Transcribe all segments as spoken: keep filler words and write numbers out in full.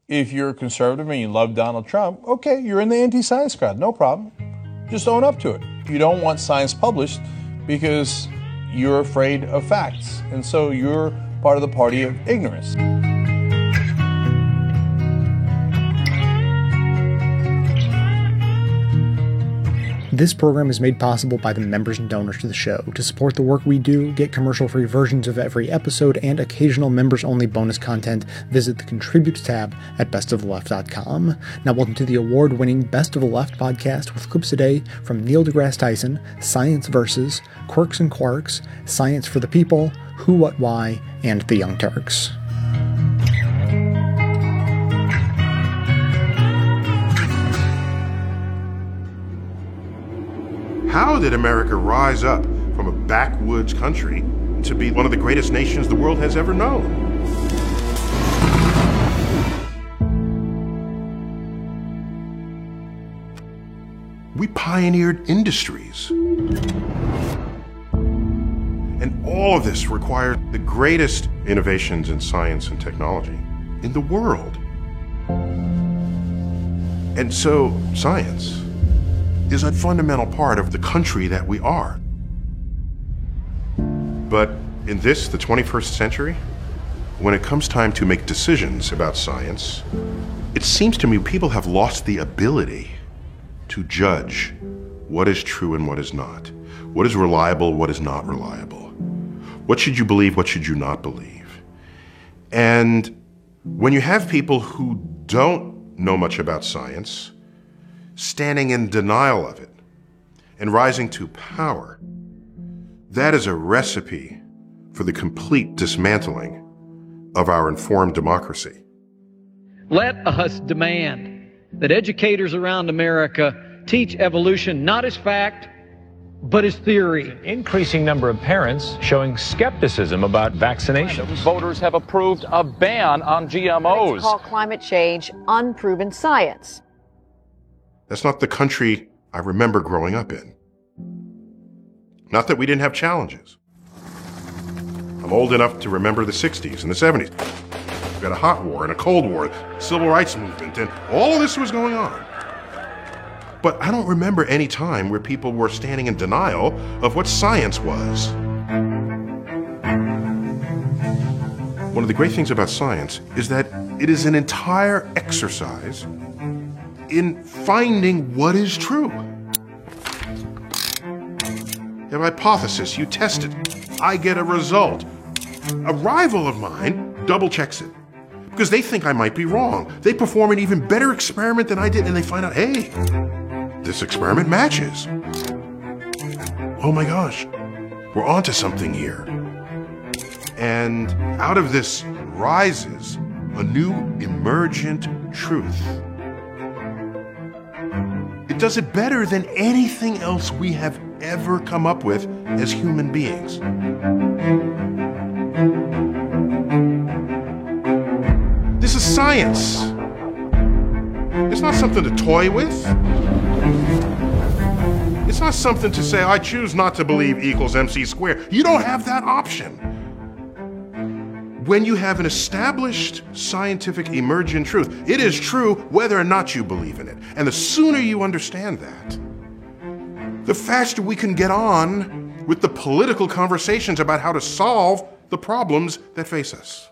If you're a conservative and you love Donald Trump, okay, you're in the anti-science crowd, no problem. Just own up to it. You don't want science published because you're afraid of facts. And so you're part of the party of ignorance. This program is made possible by the members and donors to the show. To support the work we do, get commercial-free versions of every episode, and occasional members-only bonus content, visit the Contribute tab at best of the left dot com. Now welcome to the award-winning Best of the Left podcast with clips a day from Neil deGrasse Tyson, Science Versus, Quirks and Quarks, Science for the People, Who, What, Why, and the Young Turks. How did America rise up from a backwoods country to be one of the greatest nations the world has ever known? We pioneered industries. And all of this required the greatest innovations in science and technology in the world. And so, science is a fundamental part of the country that we are. But in this, the twenty-first century, when it comes time to make decisions about science, it seems to me people have lost the ability to judge what is true and what is not. What is reliable, what is not reliable. What should you believe, what should you not believe? And when you have people who don't know much about science, standing in denial of it and rising to power, that is a recipe for the complete dismantling of our informed democracy. Let us demand that educators around America teach evolution not as fact, but as theory. An increasing number of parents showing skepticism about vaccinations. Voters have approved a ban on G M Os. Critics call climate change unproven science. That's not the country I remember growing up in. Not that we didn't have challenges. I'm old enough to remember the sixties and the seventies. We had a hot war and a cold war, civil rights movement, and all of this was going on. But I don't remember any time where people were standing in denial of what science was. One of the great things about science is that it is an entire exercise in finding what is true. You have a hypothesis, you test it, I get a result. A rival of mine double checks it because they think I might be wrong. They perform an even better experiment than I did and they find out, hey, this experiment matches. Oh my gosh, we're onto something here. And out of this rises a new emergent truth. It does it better than anything else we have ever come up with as human beings. This is science. It's not something to toy with. It's not something to say, I choose not to believe equals mc squared. You don't have that option. When you have an established scientific emergent truth, it is true whether or not you believe in it. And the sooner you understand that, the faster we can get on with the political conversations about how to solve the problems that face us.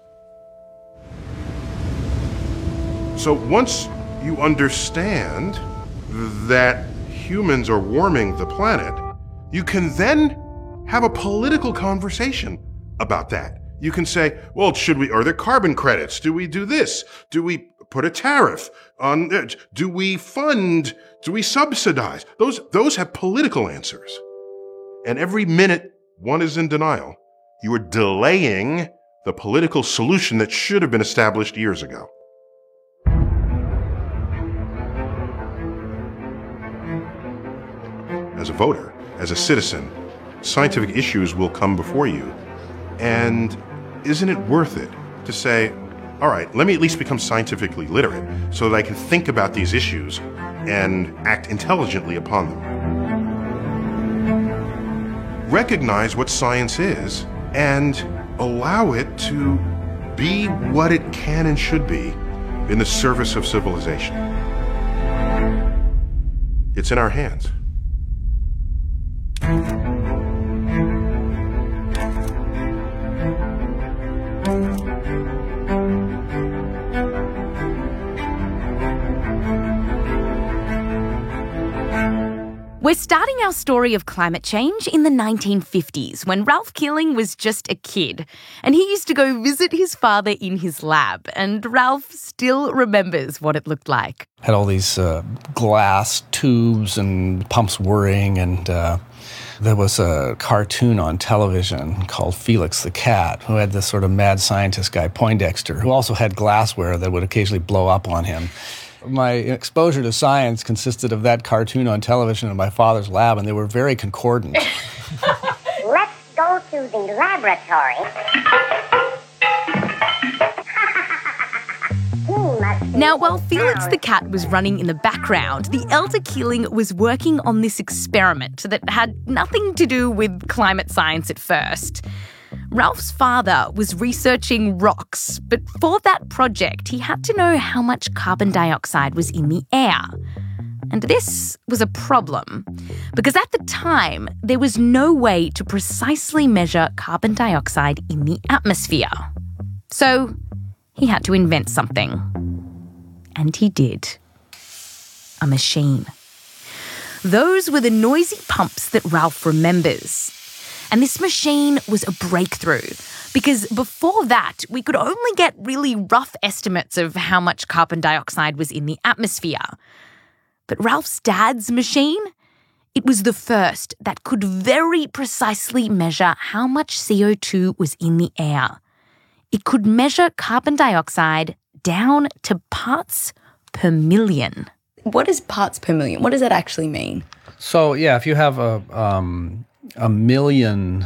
So once you understand that humans are warming the planet, you can then have a political conversation about that. You can say, well, should we, are there carbon credits? Do we do this? Do we put a tariff on it? Do we fund? Do we subsidize? Those, those have political answers. And every minute one is in denial, you are delaying the political solution that should have been established years ago. As a voter, as a citizen, scientific issues will come before you. And isn't it worth it to say, all right, let me at least become scientifically literate so that I can think about these issues and act intelligently upon them. Recognize what science is and allow it to be what it can and should be in the service of civilization. It's in our hands. We're starting our story of climate change in the nineteen fifties, when Ralph Keeling was just a kid. And he used to go visit his father in his lab, and Ralph still remembers what it looked like. Had all these uh, glass tubes and pumps whirring, and uh, there was a cartoon on television called Felix the Cat, who had this sort of mad scientist guy, Poindexter, who also had glassware that would occasionally blow up on him. My exposure to science consisted of that cartoon on television in my father's lab, and they were very concordant. Let's go to the laboratory. Now, while Felix the Cat was running in the background, the elder Keeling was working on this experiment that had nothing to do with climate science at first. Ralph's father was researching rocks, but for that project, he had to know how much carbon dioxide was in the air. And this was a problem, because at the time, there was no way to precisely measure carbon dioxide in the atmosphere. So he had to invent something. And he did. A machine. Those were the noisy pumps that Ralph remembers. And this machine was a breakthrough, because before that, we could only get really rough estimates of how much carbon dioxide was in the atmosphere. But Ralph's dad's machine, it was the first that could very precisely measure how much C O two was in the air. It could measure carbon dioxide down to parts per million. What is parts per million? What does that actually mean? So, yeah, if you have a... Um a million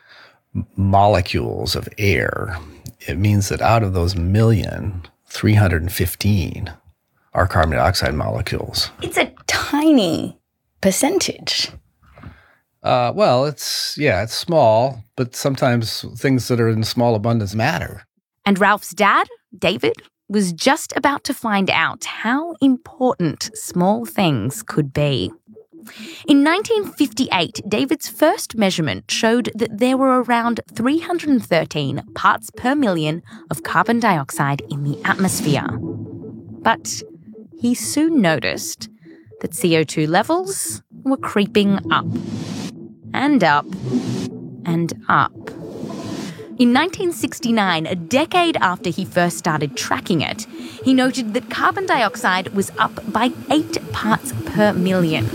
molecules of air, it means that out of those million, three hundred fifteen are carbon dioxide molecules. It's a tiny percentage. Uh, well, it's, yeah, it's small, but sometimes things that are in small abundance matter. And Ralph's dad, David, was just about to find out how important small things could be. In nineteen fifty-eight, David's first measurement showed that there were around three hundred thirteen parts per million of carbon dioxide in the atmosphere. But he soon noticed that C O two levels were creeping up, and up, and up. In nineteen sixty-nine, a decade after he first started tracking it, he noted that carbon dioxide was up by eight parts per million.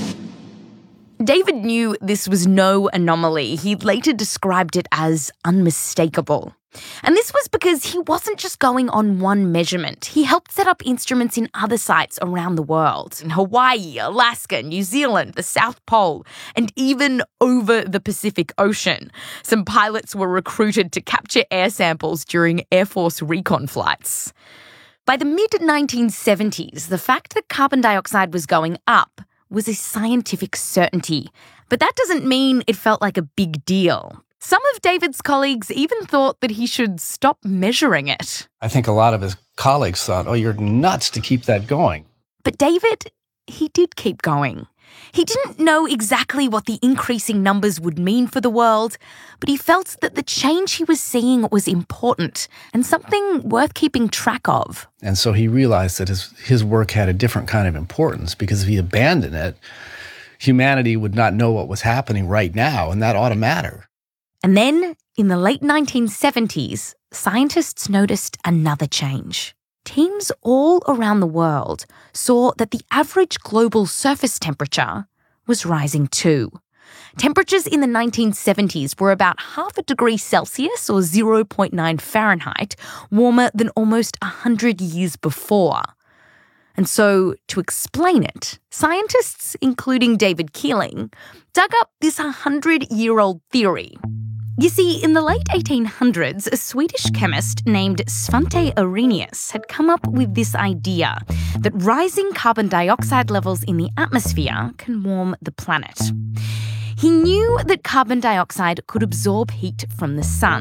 David knew this was no anomaly. He later described it as unmistakable. And this was because he wasn't just going on one measurement. He helped set up instruments in other sites around the world, in Hawaii, Alaska, New Zealand, the South Pole, and even over the Pacific Ocean. Some pilots were recruited to capture air samples during Air Force recon flights. By the mid nineteen seventies, the fact that carbon dioxide was going up was a scientific certainty, but that doesn't mean it felt like a big deal. Some of David's colleagues even thought that he should stop measuring it. I think a lot of his colleagues thought, oh, you're nuts to keep that going. But David, he did keep going. He didn't know exactly what the increasing numbers would mean for the world, but he felt that the change he was seeing was important and something worth keeping track of. And so he realized that his, his work had a different kind of importance, because if he abandoned it, humanity would not know what was happening right now, and that ought to matter. And then, in the late nineteen seventies, scientists noticed another change. Teams all around the world saw that the average global surface temperature was rising too. Temperatures in the nineteen seventies were about half a degree Celsius, or zero point nine Fahrenheit, warmer than almost one hundred years before. And so, to explain it, scientists, including David Keeling, dug up this one hundred year old theory. You see, in the late eighteen hundreds, a Swedish chemist named Svante Arrhenius had come up with this idea that rising carbon dioxide levels in the atmosphere can warm the planet. He knew that carbon dioxide could absorb heat from the sun.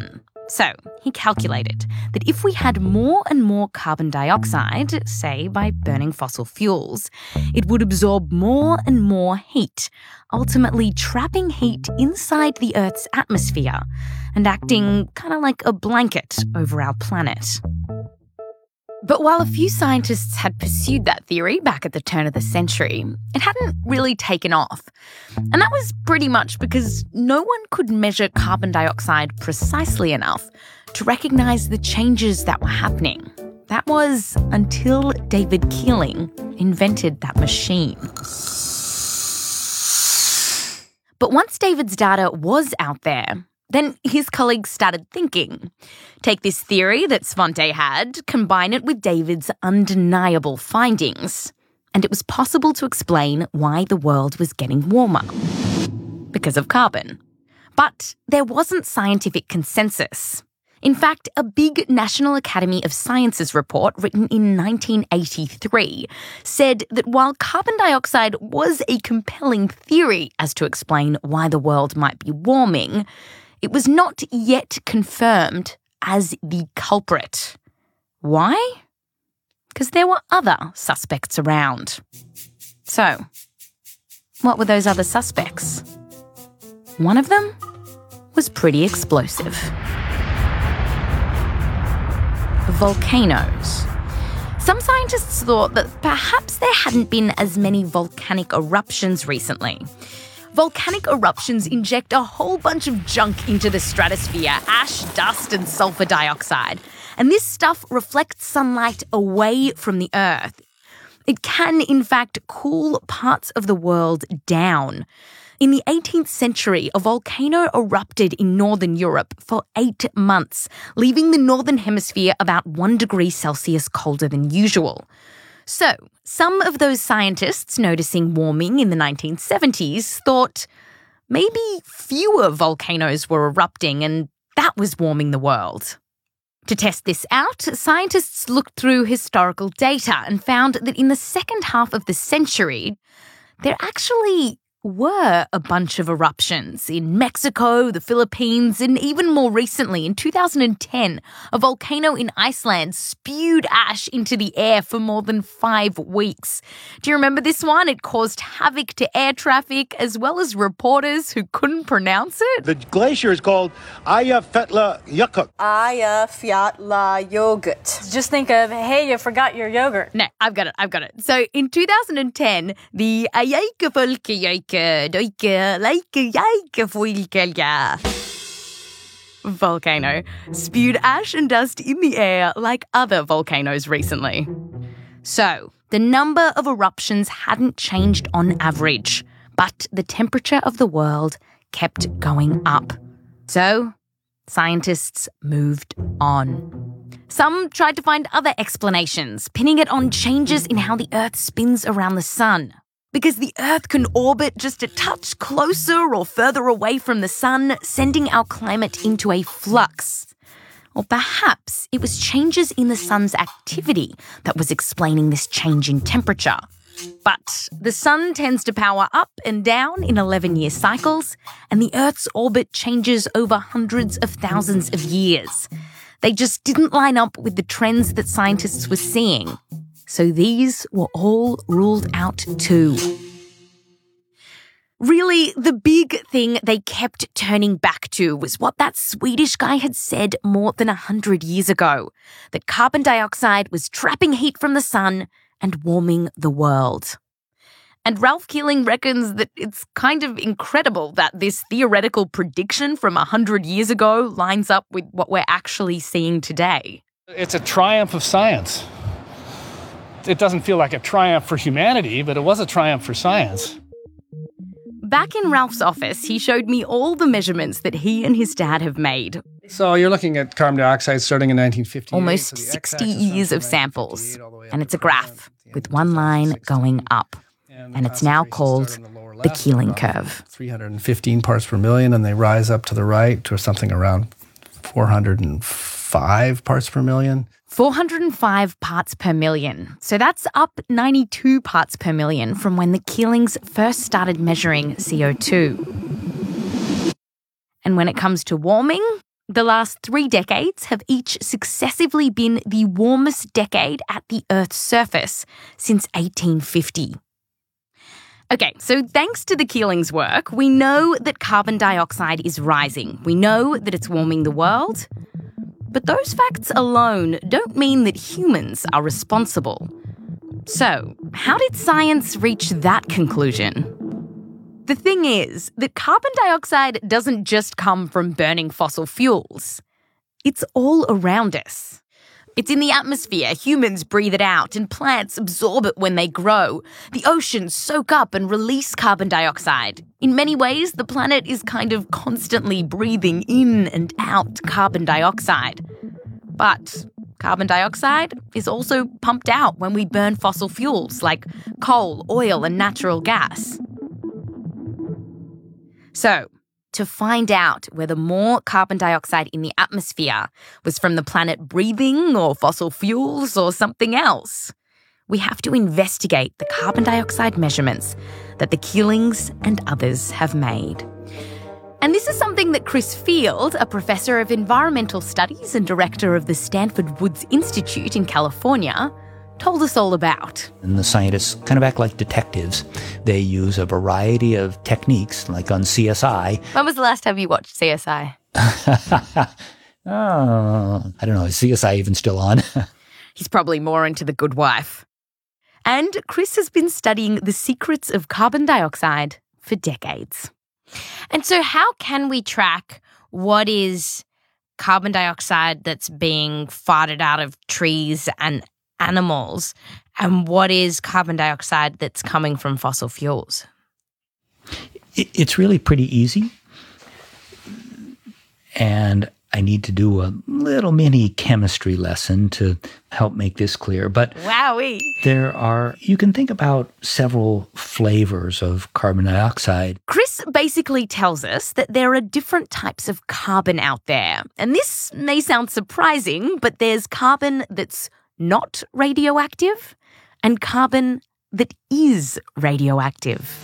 So he calculated that if we had more and more carbon dioxide, say by burning fossil fuels, it would absorb more and more heat, ultimately trapping heat inside the Earth's atmosphere and acting kind of like a blanket over our planet. But while a few scientists had pursued that theory back at the turn of the century, it hadn't really taken off. And that was pretty much because no one could measure carbon dioxide precisely enough to recognise the changes that were happening. That was until David Keeling invented that machine. But once David's data was out there, then his colleagues started thinking. Take this theory that Svante had, combine it with David's undeniable findings, and it was possible to explain why the world was getting warmer. Because of carbon. But there wasn't scientific consensus. In fact, a big National Academy of Sciences report written in nineteen eighty-three said that while carbon dioxide was a compelling theory as to explain why the world might be warming, it was not yet confirmed as the culprit. Why? Because there were other suspects around. So, what were those other suspects? One of them was pretty explosive. Volcanoes. Some scientists thought that perhaps there hadn't been as many volcanic eruptions recently. Volcanic eruptions inject a whole bunch of junk into the stratosphere, ash, dust and sulfur dioxide. And this stuff reflects sunlight away from the Earth. It can, in fact, cool parts of the world down. In the eighteenth century, a volcano erupted in northern Europe for eight months, leaving the northern hemisphere about one degree Celsius colder than usual. So, some of those scientists noticing warming in the nineteen seventies thought maybe fewer volcanoes were erupting and that was warming the world. To test this out, scientists looked through historical data and found that in the second half of the century, there actually were a bunch of eruptions in Mexico, the Philippines, and even more recently, in two thousand ten, a volcano in Iceland spewed ash into the air for more than five weeks. Do you remember this one? It caused havoc to air traffic as well as reporters who couldn't pronounce it. The glacier is called Eyjafjallajökull. Eyjafjallajökull. Just think of, hey, you forgot your yogurt. No, I've got it, I've got it. So in two thousand ten, the Eyjafjallajökull volcano spewed ash and dust in the air like other volcanoes recently. So, the number of eruptions hadn't changed on average, but the temperature of the world kept going up. So, scientists moved on. Some tried to find other explanations, pinning it on changes in how the Earth spins around the sun. Because the Earth can orbit just a touch closer or further away from the sun, sending our climate into a flux. Or perhaps it was changes in the sun's activity that was explaining this change in temperature. But the sun tends to power up and down in eleven-year cycles, and the Earth's orbit changes over hundreds of thousands of years. They just didn't line up with the trends that scientists were seeing. So these were all ruled out too. Really, the big thing they kept turning back to was what that Swedish guy had said more than a hundred years ago, that carbon dioxide was trapping heat from the sun and warming the world. And Ralph Keeling reckons that it's kind of incredible that this theoretical prediction from a hundred years ago lines up with what we're actually seeing today. It's a triumph of science. It doesn't feel like a triumph for humanity, but it was a triumph for science. Back in Ralph's office, he showed me all the measurements that he and his dad have made. So you're looking at carbon dioxide starting in nineteen fifty-eight. Almost so sixty years of samples. And it's a graph with one line going up. And, and it's now called the, the Keeling curve. three hundred fifteen parts per million, and they rise up to the right to something around four hundred five parts per million. four hundred five parts per million. So that's up ninety-two parts per million from when the Keelings first started measuring C O two. And when it comes to warming, The last three decades have each successively been the warmest decade at the Earth's surface since eighteen fifty. Okay, so thanks to the Keeling's work, we know that carbon dioxide is rising. We know that it's warming the world. But those facts alone don't mean that humans are responsible. So, how did science reach that conclusion? The thing is that carbon dioxide doesn't just come from burning fossil fuels. It's all around us. It's in the atmosphere. Humans breathe it out, and plants absorb it when they grow. The oceans soak up and release carbon dioxide. In many ways, the planet is kind of constantly breathing in and out carbon dioxide. But carbon dioxide is also pumped out when we burn fossil fuels like coal, oil, and natural gas. So, to find out whether more carbon dioxide in the atmosphere was from the planet breathing or fossil fuels or something else, we have to investigate the carbon dioxide measurements that the Keelings and others have made. And this is something that Chris Field, a professor of environmental studies and director of the Stanford Woods Institute in California, told us all about. And the scientists kind of act like detectives. They use a variety of techniques, like on C S I. When was the last time you watched C S I? oh, I don't know. Is C S I even still on? He's probably more into The Good Wife. And Chris has been studying the secrets of carbon dioxide for decades. And so how can we track what is carbon dioxide that's being farted out of trees and animals, and what is carbon dioxide that's coming from fossil fuels? It's really pretty easy. And I need to do a little mini chemistry lesson to help make this clear. But Wowee. There are, you can think about several flavors of carbon dioxide. Chris basically tells us that there are different types of carbon out there. And this may sound surprising, but there's carbon that's not radioactive and carbon that is radioactive.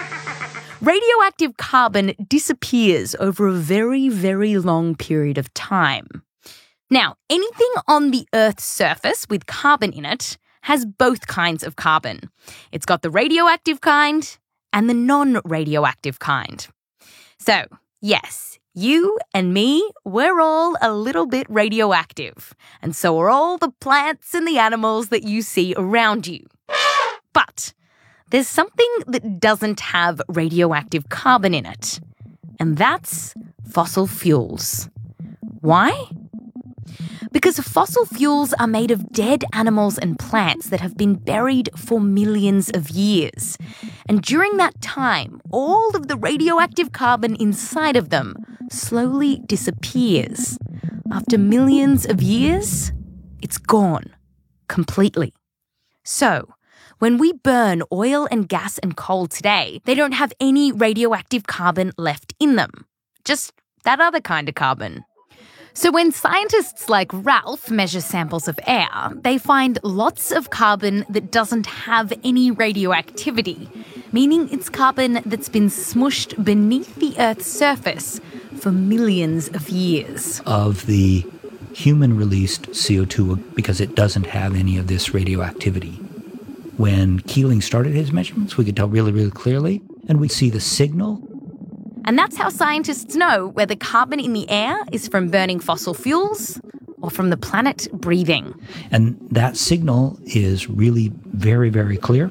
Radioactive carbon disappears over a very, very long period of time. Now, anything on the Earth's surface with carbon in it has both kinds of carbon. It's got the radioactive kind and the non-radioactive kind. So, yes, you and me, we're all a little bit radioactive, and so are all the plants and the animals that you see around you. But there's something that doesn't have radioactive carbon in it, and that's fossil fuels. Why? Because fossil fuels are made of dead animals and plants that have been buried for millions of years. And during that time, all of the radioactive carbon inside of them slowly disappears. After millions of years, it's gone completely. So, when we burn oil and gas and coal today, they don't have any radioactive carbon left in them. Just that other kind of carbon. So when scientists like Ralph measure samples of air, they find lots of carbon that doesn't have any radioactivity, meaning it's carbon that's been smushed beneath the Earth's surface for millions of years. Of the human-released C O two, because it doesn't have any of this radioactivity. When Keeling started his measurements, we could tell really, really clearly, and we see the signal. And that's how scientists know whether carbon in the air is from burning fossil fuels or from the planet breathing. And that signal is really very, very clear.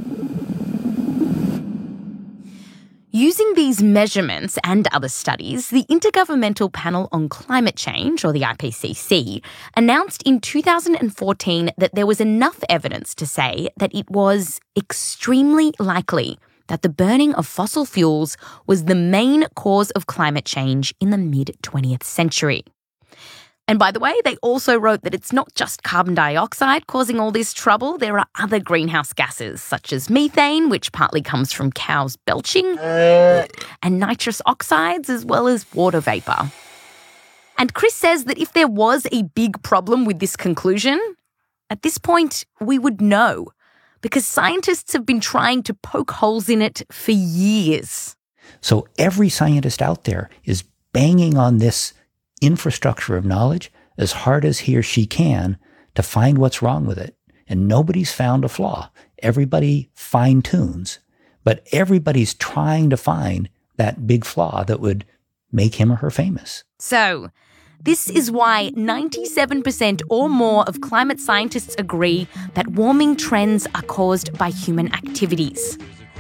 Using these measurements and other studies, the Intergovernmental Panel on Climate Change, or the I P C C, announced in two thousand fourteen that there was enough evidence to say that it was extremely likely that the burning of fossil fuels was the main cause of climate change in the mid-twentieth century. And by the way, they also wrote that it's not just carbon dioxide causing all this trouble. There are other greenhouse gases, such as methane, which partly comes from cows belching, and nitrous oxides, as well as water vapour. And Chris says that if there was a big problem with this conclusion, at this point, we would know, because scientists have been trying to poke holes in it for years. So every scientist out there is banging on this infrastructure of knowledge as hard as he or she can to find what's wrong with it. And nobody's found a flaw. Everybody fine-tunes, but everybody's trying to find that big flaw that would make him or her famous. So, this is why ninety-seven percent or more of climate scientists agree that warming trends are caused by human activities.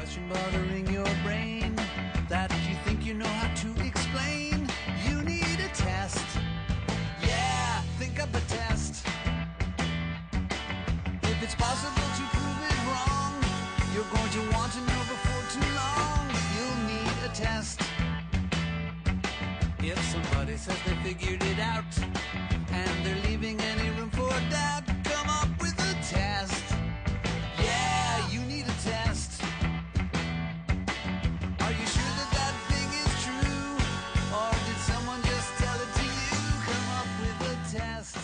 If somebody says they figured it out and they're leaving any room for doubt, come up with a test. Yeah, you need a test. Are you sure that that thing is true? Or did someone just tell it to you? Come up with a test.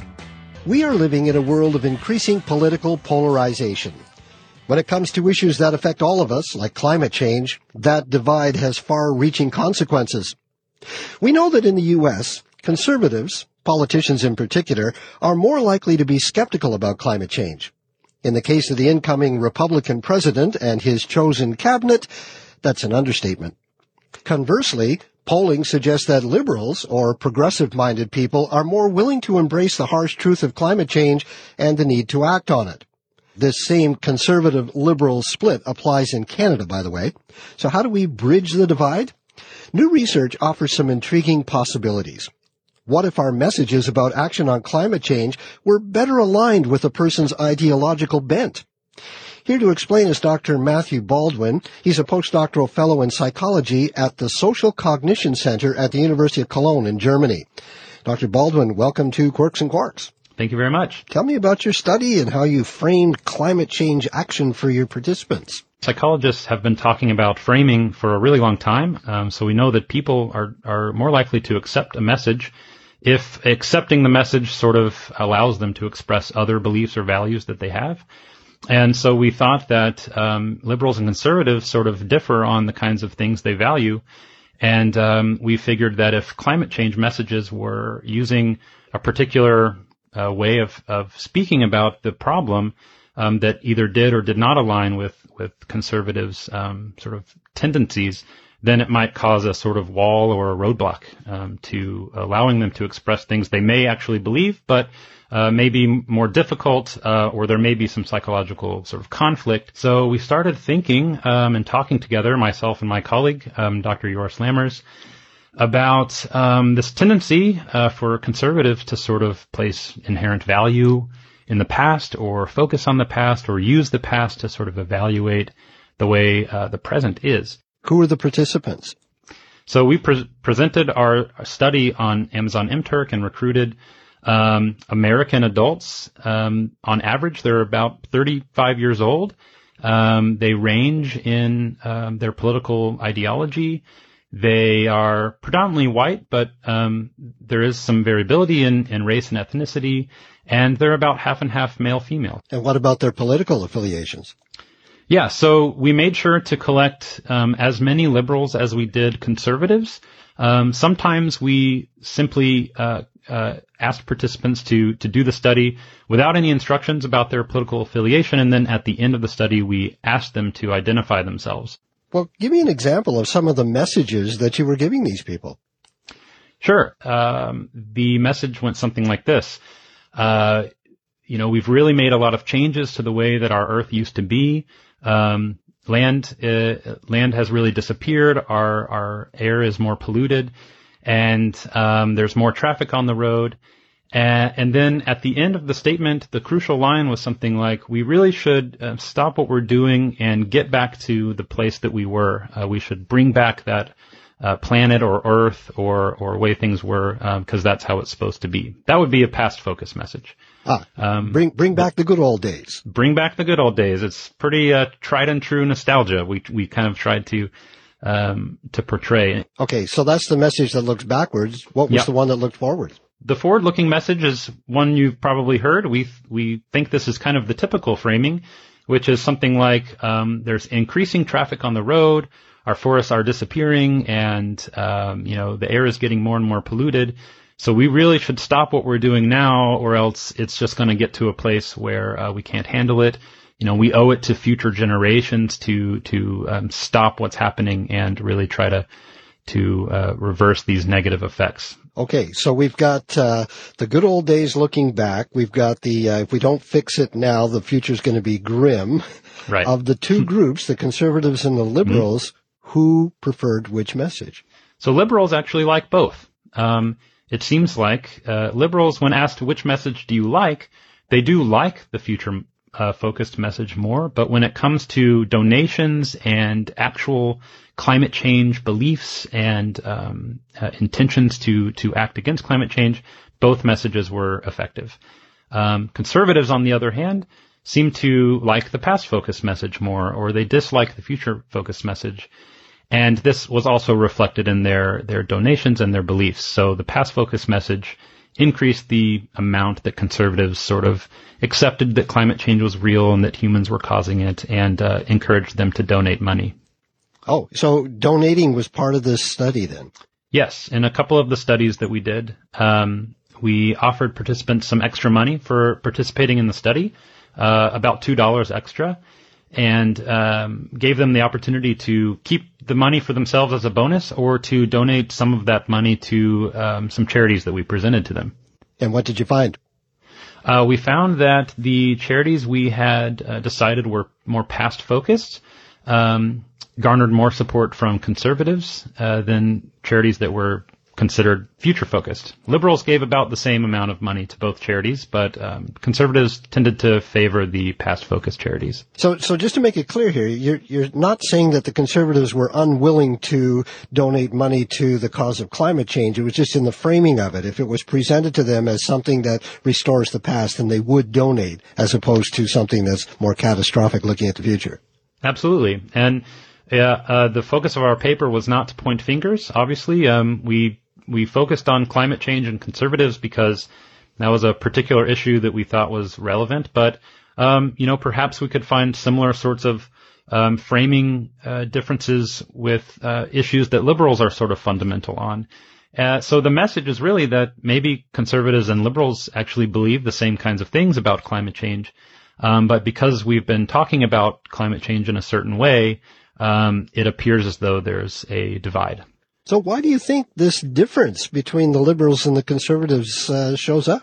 We are living in a world of increasing political polarization. When it comes to issues that affect all of us, like climate change, that divide has far-reaching consequences. We know that in the U S, conservatives, politicians in particular, are more likely to be skeptical about climate change. In the case of the incoming Republican president and his chosen cabinet, that's an understatement. Conversely, polling suggests that liberals, or progressive-minded people, are more willing to embrace the harsh truth of climate change and the need to act on it. This same conservative-liberal split applies in Canada, by the way. So how do we bridge the divide? New research offers some intriguing possibilities. What if our messages about action on climate change were better aligned with a person's ideological bent? Here to explain is Doctor Matthew Baldwin. He's a postdoctoral fellow in psychology at the Social Cognition Center at the University of Cologne in Germany. Doctor Baldwin, welcome to Quirks and Quarks. Thank you very much. Tell me about your study and how you framed climate change action for your participants. Psychologists have been talking about framing for a really long time, um, so we know that people are, are more likely to accept a message if accepting the message sort of allows them to express other beliefs or values that they have. And so we thought that um, liberals and conservatives sort of differ on the kinds of things they value, and um, we figured that if climate change messages were using a particular uh, way of, of speaking about the problem um, that either did or did not align with with conservatives' um, sort of tendencies, then it might cause a sort of wall or a roadblock um, to allowing them to express things they may actually believe, but uh, may be more difficult, uh, or there may be some psychological sort of conflict. So we started thinking um, and talking together, myself and my colleague, um, Doctor Joris Lammers, about um, this tendency uh, for conservatives to sort of place inherent value in the past, or focus on the past, or use the past to sort of evaluate the way uh, the present is. Who are the participants? So we pre- presented our study on Amazon M Turk and recruited um, American adults. Um, on average, they're about thirty-five years old. Um, they range in um, their political ideology. They are predominantly white, but um, there is some variability in, in race and ethnicity, and they're about half and half male-female. And what about their political affiliations? Yeah, so we made sure to collect um, as many liberals as we did conservatives. Um, sometimes we simply uh, uh, asked participants to to do the study without any instructions about their political affiliation, and then at the end of the study, we asked them to identify themselves. Well, give me an example of some of the messages that you were giving these people. Sure. Um, the message went something like this. Uh, you know, we've really made a lot of changes to the way that our Earth used to be. Um, land, uh, land has really disappeared. Our, our air is more polluted, and um, there's more traffic on the road. And, and then at the end of the statement, the crucial line was something like, we really should uh, stop what we're doing and get back to the place that we were. Uh, we should bring back that uh, planet or Earth or, or way things were, because um, that's how it's supposed to be. That would be a past focus message. Ah, um, bring bring back the good old days. Bring back the good old days. It's pretty uh, tried and true nostalgia. We we kind of tried to um, to portray. Okay, so that's the message that looks backwards. What was yep. the one that looked forward? The forward-looking message is one you've probably heard. We we think this is kind of the typical framing, which is something like um, there's increasing traffic on the road, our forests are disappearing, and um, you know the air is getting more and more polluted. So we really should stop what we're doing now, or else it's just going to get to a place where uh, we can't handle it. You know, we owe it to future generations to to um, stop what's happening and really try to to uh, reverse these negative effects. Okay, so we've got uh, the good old days looking back. We've got the, uh, if we don't fix it now, the future's going to be grim. Right. Of the two groups, the conservatives and the liberals, mm-hmm. who preferred which message? So liberals actually like both. Um, it seems like uh, liberals, when asked which message do you like, they do like the future uh, focused message more. But when it comes to donations and actual climate change beliefs and um, uh, intentions to to act against climate change, both messages were effective. Um, conservatives, on the other hand, seem to like the past-focused message more, or they dislike the future-focused message. And this was also reflected in their, their donations and their beliefs. So the past-focused message increased the amount that conservatives sort of accepted that climate change was real and that humans were causing it, and uh, encouraged them to donate money. Oh, so donating was part of this study then? Yes. In a couple of the studies that we did, um, we offered participants some extra money for participating in the study, uh, about two dollars extra, and um, gave them the opportunity to keep the money for themselves as a bonus or to donate some of that money to um, some charities that we presented to them. And what did you find? Uh, we found that the charities we had uh, decided were more past-focused, um, garnered more support from conservatives uh, than charities that were considered future-focused. Liberals gave about the same amount of money to both charities, but um, conservatives tended to favor the past-focused charities. So, so just to make it clear here, you're, you're not saying that the conservatives were unwilling to donate money to the cause of climate change. It was just in the framing of it. If it was presented to them as something that restores the past, then they would donate, as opposed to something that's more catastrophic looking at the future. Absolutely. And yeah, uh, the focus of our paper was not to point fingers. Obviously, um, we we focused on climate change and conservatives because that was a particular issue that we thought was relevant. But um, you know, perhaps we could find similar sorts of um, framing uh, differences with uh, issues that liberals are sort of fundamental on. Uh, so the message is really that maybe conservatives and liberals actually believe the same kinds of things about climate change, um, but because we've been talking about climate change in a certain way, Um, it appears as though there's a divide. So why do you think this difference between the liberals and the conservatives uh, shows up?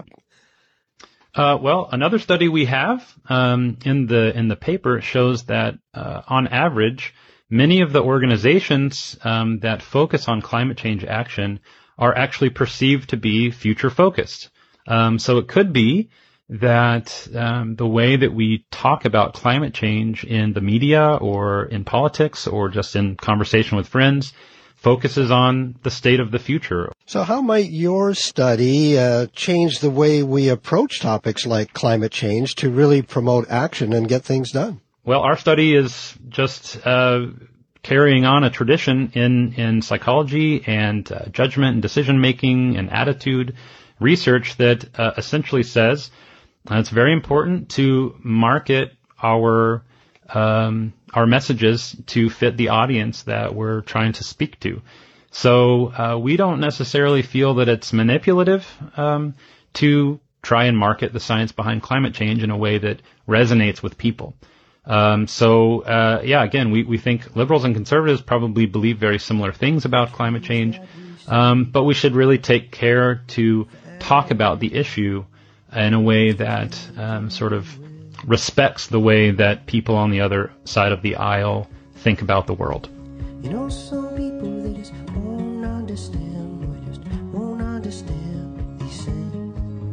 Uh, well, another study we have um, in the in the paper shows that uh, on average, many of the organizations um, that focus on climate change action are actually perceived to be future focused. Um, so it could be that um, the way that we talk about climate change in the media or in politics or just in conversation with friends focuses on the state of the future. So how might your study uh, change the way we approach topics like climate change to really promote action and get things done? Well, our study is just uh, carrying on a tradition in, in psychology and uh, judgment and decision-making and attitude research that uh, essentially says Uh, it's very important to market our um, our messages to fit the audience that we're trying to speak to. So uh, we don't necessarily feel that it's manipulative um, to try and market the science behind climate change in a way that resonates with people. Um, so uh, yeah, again, we, we think liberals and conservatives probably believe very similar things about climate change, um, but we should really take care to talk about the issue in a way that um, sort of respects the way that people on the other side of the aisle think about the world. You know, some people, they just won't understand, they just won't understand these things.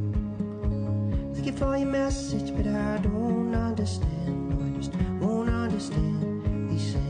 Thank you for your message, but I don't understand, I just won't understand these things.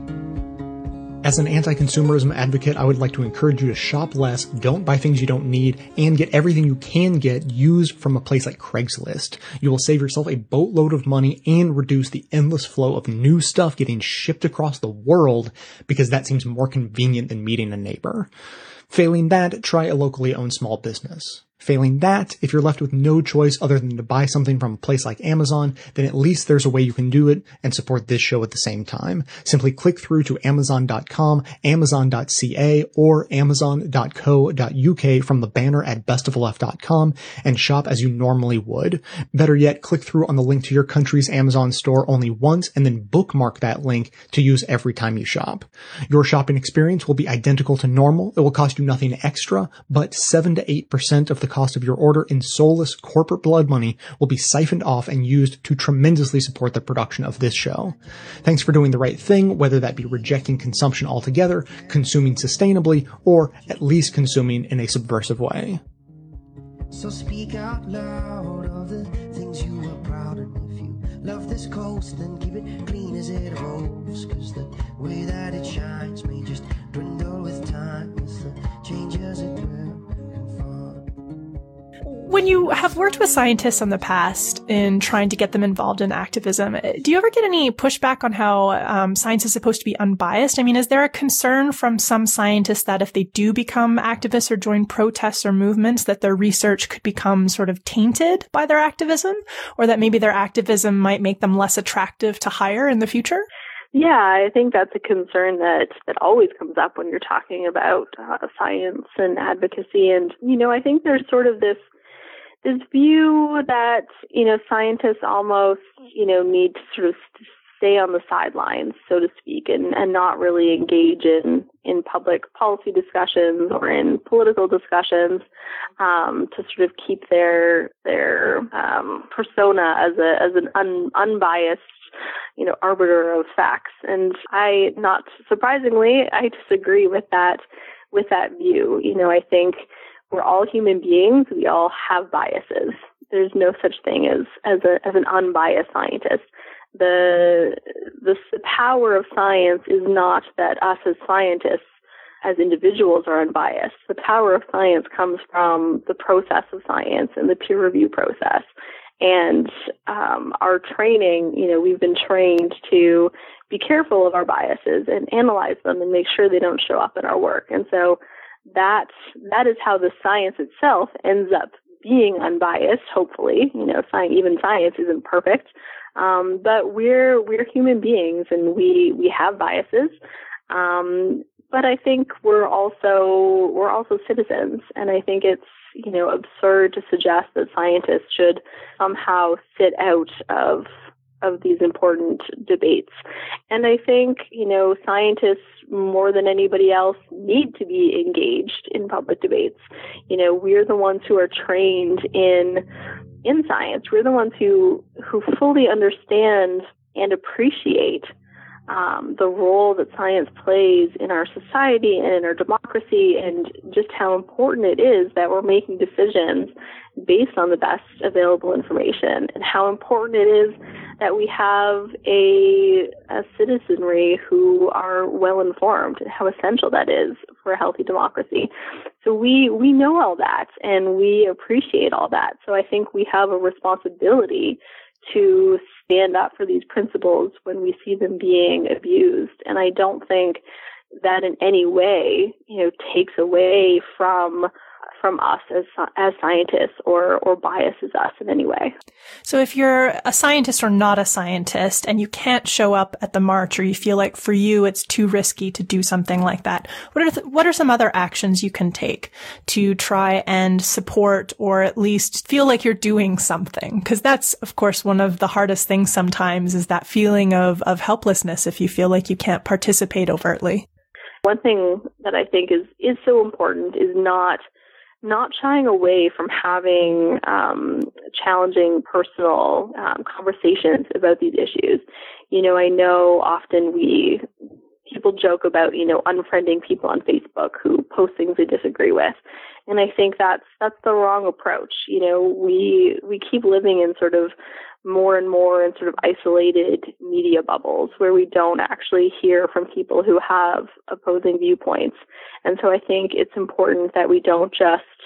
As an anti-consumerism advocate, I would like to encourage you to shop less, don't buy things you don't need, and get everything you can get used from a place like Craigslist. You will save yourself a boatload of money and reduce the endless flow of new stuff getting shipped across the world because that seems more convenient than meeting a neighbor. Failing that, try a locally owned small business. Failing that, if you're left with no choice other than to buy something from a place like Amazon, then at least there's a way you can do it and support this show at the same time. Simply click through to amazon dot com, amazon dot c a, or amazon dot co dot u k from the banner at best of left dot com and shop as you normally would. Better yet, click through on the link to your country's Amazon store only once and then bookmark that link to use every time you shop. Your shopping experience will be identical to normal. It will cost you nothing extra, but seven to eight percent of the cost of your order in soulless corporate blood money will be siphoned off and used to tremendously support the production of this show. Thanks for doing the right thing, whether that be rejecting consumption altogether, consuming sustainably, or at least consuming in a subversive way. So speak out loud of the things you are proud of. If you love this coast, then keep it clean as it rolls, cause the way that it shines may just dwindle with time as the changes it will. When you have worked with scientists in the past in trying to get them involved in activism, do you ever get any pushback on how um, science is supposed to be unbiased? I mean, is there a concern from some scientists that if they do become activists or join protests or movements, that their research could become sort of tainted by their activism, or that maybe their activism might make them less attractive to hire in the future? Yeah, I think that's a concern that, that always comes up when you're talking about uh, science and advocacy. And, you know, I think there's sort of this This view that, you know, scientists almost, you know, need to sort of stay on the sidelines, so to speak, and, and not really engage in, in public policy discussions or in political discussions, um, to sort of keep their their um, persona as a as an un, unbiased, you know, arbiter of facts. And I, not surprisingly, I disagree with that with that view. You know, I think we're all human beings. We all have biases. There's no such thing as as, a, as an unbiased scientist. The, the the power of science is not that us as scientists, as individuals, are unbiased. The power of science comes from the process of science and the peer review process. And um, our training, you know, we've been trained to be careful of our biases and analyze them and make sure they don't show up in our work. And so that that is how the science itself ends up being unbiased, hopefully. You know, science, even science isn't perfect. Um, but we're we're human beings, and we, we have biases. Um, but I think we're also we're also citizens, and I think it's, you know, absurd to suggest that scientists should somehow sit out of of these important debates. And I think, you know, scientists more than anybody else need to be engaged in public debates. You know, we're the ones who are trained in in science. We're the ones who who fully understand and appreciate um, the role that science plays in our society and in our democracy, and just how important it is that we're making decisions based on the best available information, and how important it is that we have a, a citizenry who are well informed, and how essential that is for a healthy democracy. So we, we know all that, and we appreciate all that. So I think we have a responsibility to stand up for these principles when we see them being abused. And I don't think that in any way, you know, takes away from from us as as scientists or or biases us in any way. So if you're a scientist or not a scientist and you can't show up at the march, or you feel like for you it's too risky to do something like that, what are th- what are some other actions you can take to try and support, or at least feel like you're doing something? Because that's, of course, one of the hardest things sometimes, is that feeling of of helplessness if you feel like you can't participate overtly. One thing that I think is is so important is not not shying away from having um, challenging personal um, conversations about these issues. You know, I know often we, people joke about, you know, unfriending people on Facebook who post things they disagree with. And I think that's, that's the wrong approach. You know, we, we keep living in sort of more and more in sort of isolated media bubbles where we don't actually hear from people who have opposing viewpoints. And so I think it's important that we don't just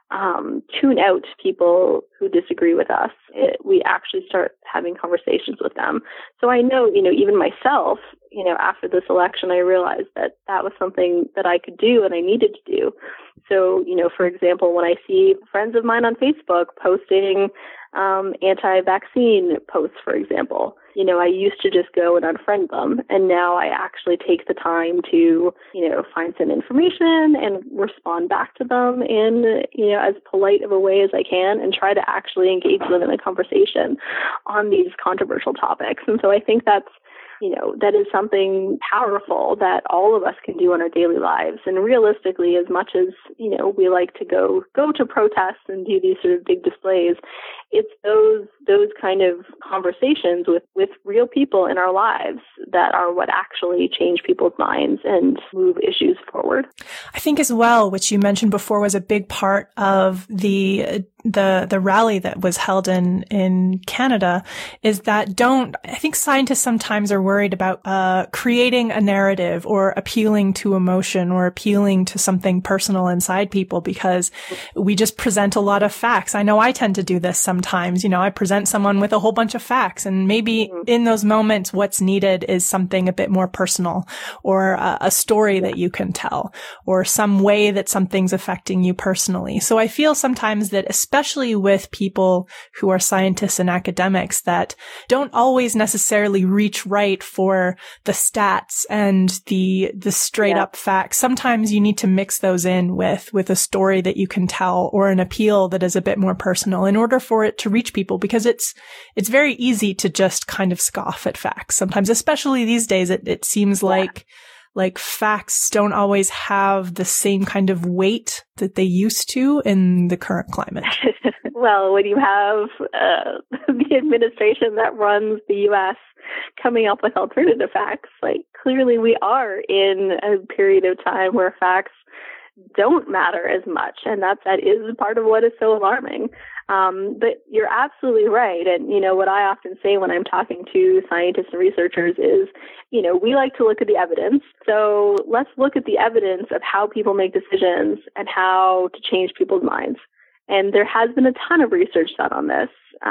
um, tune out people who disagree with us. It, we actually start having conversations with them. So I know, you know, even myself, you know, after this election, I realized that that was something that I could do and I needed to do. So, you know, for example, when I see friends of mine on Facebook posting um, anti-vaccine posts, for example, you know, I used to just go and unfriend them. And now I actually take the time to, you know, find some information and respond back to them in, you know, as polite of a way as I can and try to actually engage them in a conversation on these controversial topics. And so I think that's, you know, that is something powerful that all of us can do in our daily lives. And realistically, as much as, you know, we like to go go to protests and do these sort of big displays, it's those those kind of conversations with, with real people in our lives that are what actually change people's minds and move issues forward. I think as well, which you mentioned before was a big part of the the the rally that was held in in Canada, is that don't I think scientists sometimes are worried about uh creating a narrative or appealing to emotion or appealing to something personal inside people, because we just present a lot of facts. I know I tend to do this sometimes. You know, I present someone with a whole bunch of facts, and maybe mm-hmm. in those moments what's needed is something a bit more personal, or a, a story that you can tell, or some way that something's affecting you personally. So I feel sometimes that, especially with people who are scientists and academics that don't always necessarily reach right for the stats and the the straight yeah. up facts, sometimes you need to mix those in with with a story that you can tell or an appeal that is a bit more personal in order for it to reach people, because it's it's very easy to just kind of scoff at facts sometimes, especially these days. It, it seems yeah. like like facts don't always have the same kind of weight that they used to in the current climate. Well, when you have uh, the administration that runs the U S coming up with alternative facts, like clearly we are in a period of time where facts don't matter as much, and that that is part of what is so alarming. Um, but you're absolutely right. And, you know, what I often say when I'm talking to scientists and researchers is, you know, we like to look at the evidence. So let's look at the evidence of how people make decisions and how to change people's minds. And there has been a ton of research done on this.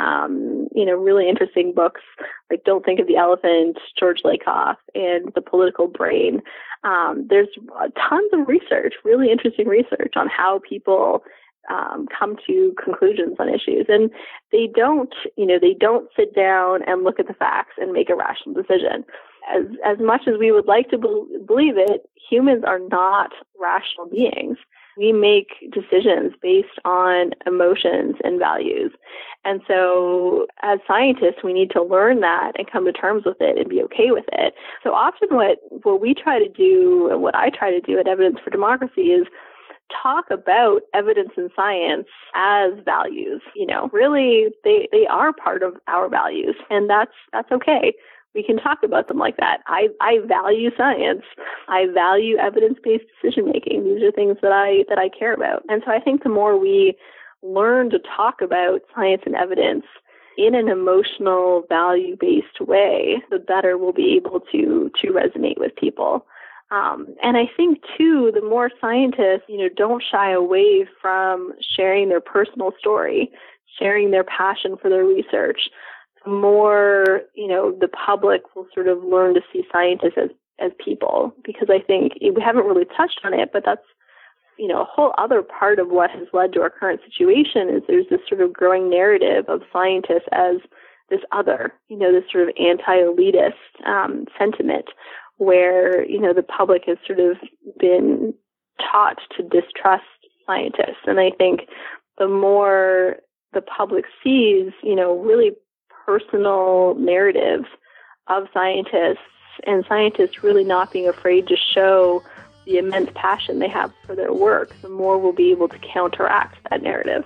Um, you know, really interesting books like Don't Think of the Elephant, George Lakoff, and The Political Brain. Um, there's tons of research, really interesting research on how people Um, come to conclusions on issues. And they don't, you know, they don't sit down and look at the facts and make a rational decision. As, as much as we would like to be- believe it, humans are not rational beings. We make decisions based on emotions and values. And so as scientists, we need to learn that and come to terms with it and be okay with it. So often what, what we try to do, and what I try to do at Evidence for Democracy, is talk about evidence and science as values. You know, really, they, they are part of our values, and that's that's okay. We can talk about them like that. I, I value science. I value evidence-based decision-making. These are things that I that I care about. And so I think the more we learn to talk about science and evidence in an emotional, value-based way, the better we'll be able to to resonate with people. Um, and I think, too, the more scientists, you know, don't shy away from sharing their personal story, sharing their passion for their research, the more, you know, the public will sort of learn to see scientists as, as people. Because I think we haven't really touched on it, but that's, you know, a whole other part of what has led to our current situation is there's this sort of growing narrative of scientists as this other, you know, this sort of anti-elitist um, sentiment, where, you know, the public has sort of been taught to distrust scientists. And I think the more the public sees, you know, really personal narratives of scientists, and scientists really not being afraid to show the immense passion they have for their work, the more we'll be able to counteract that narrative.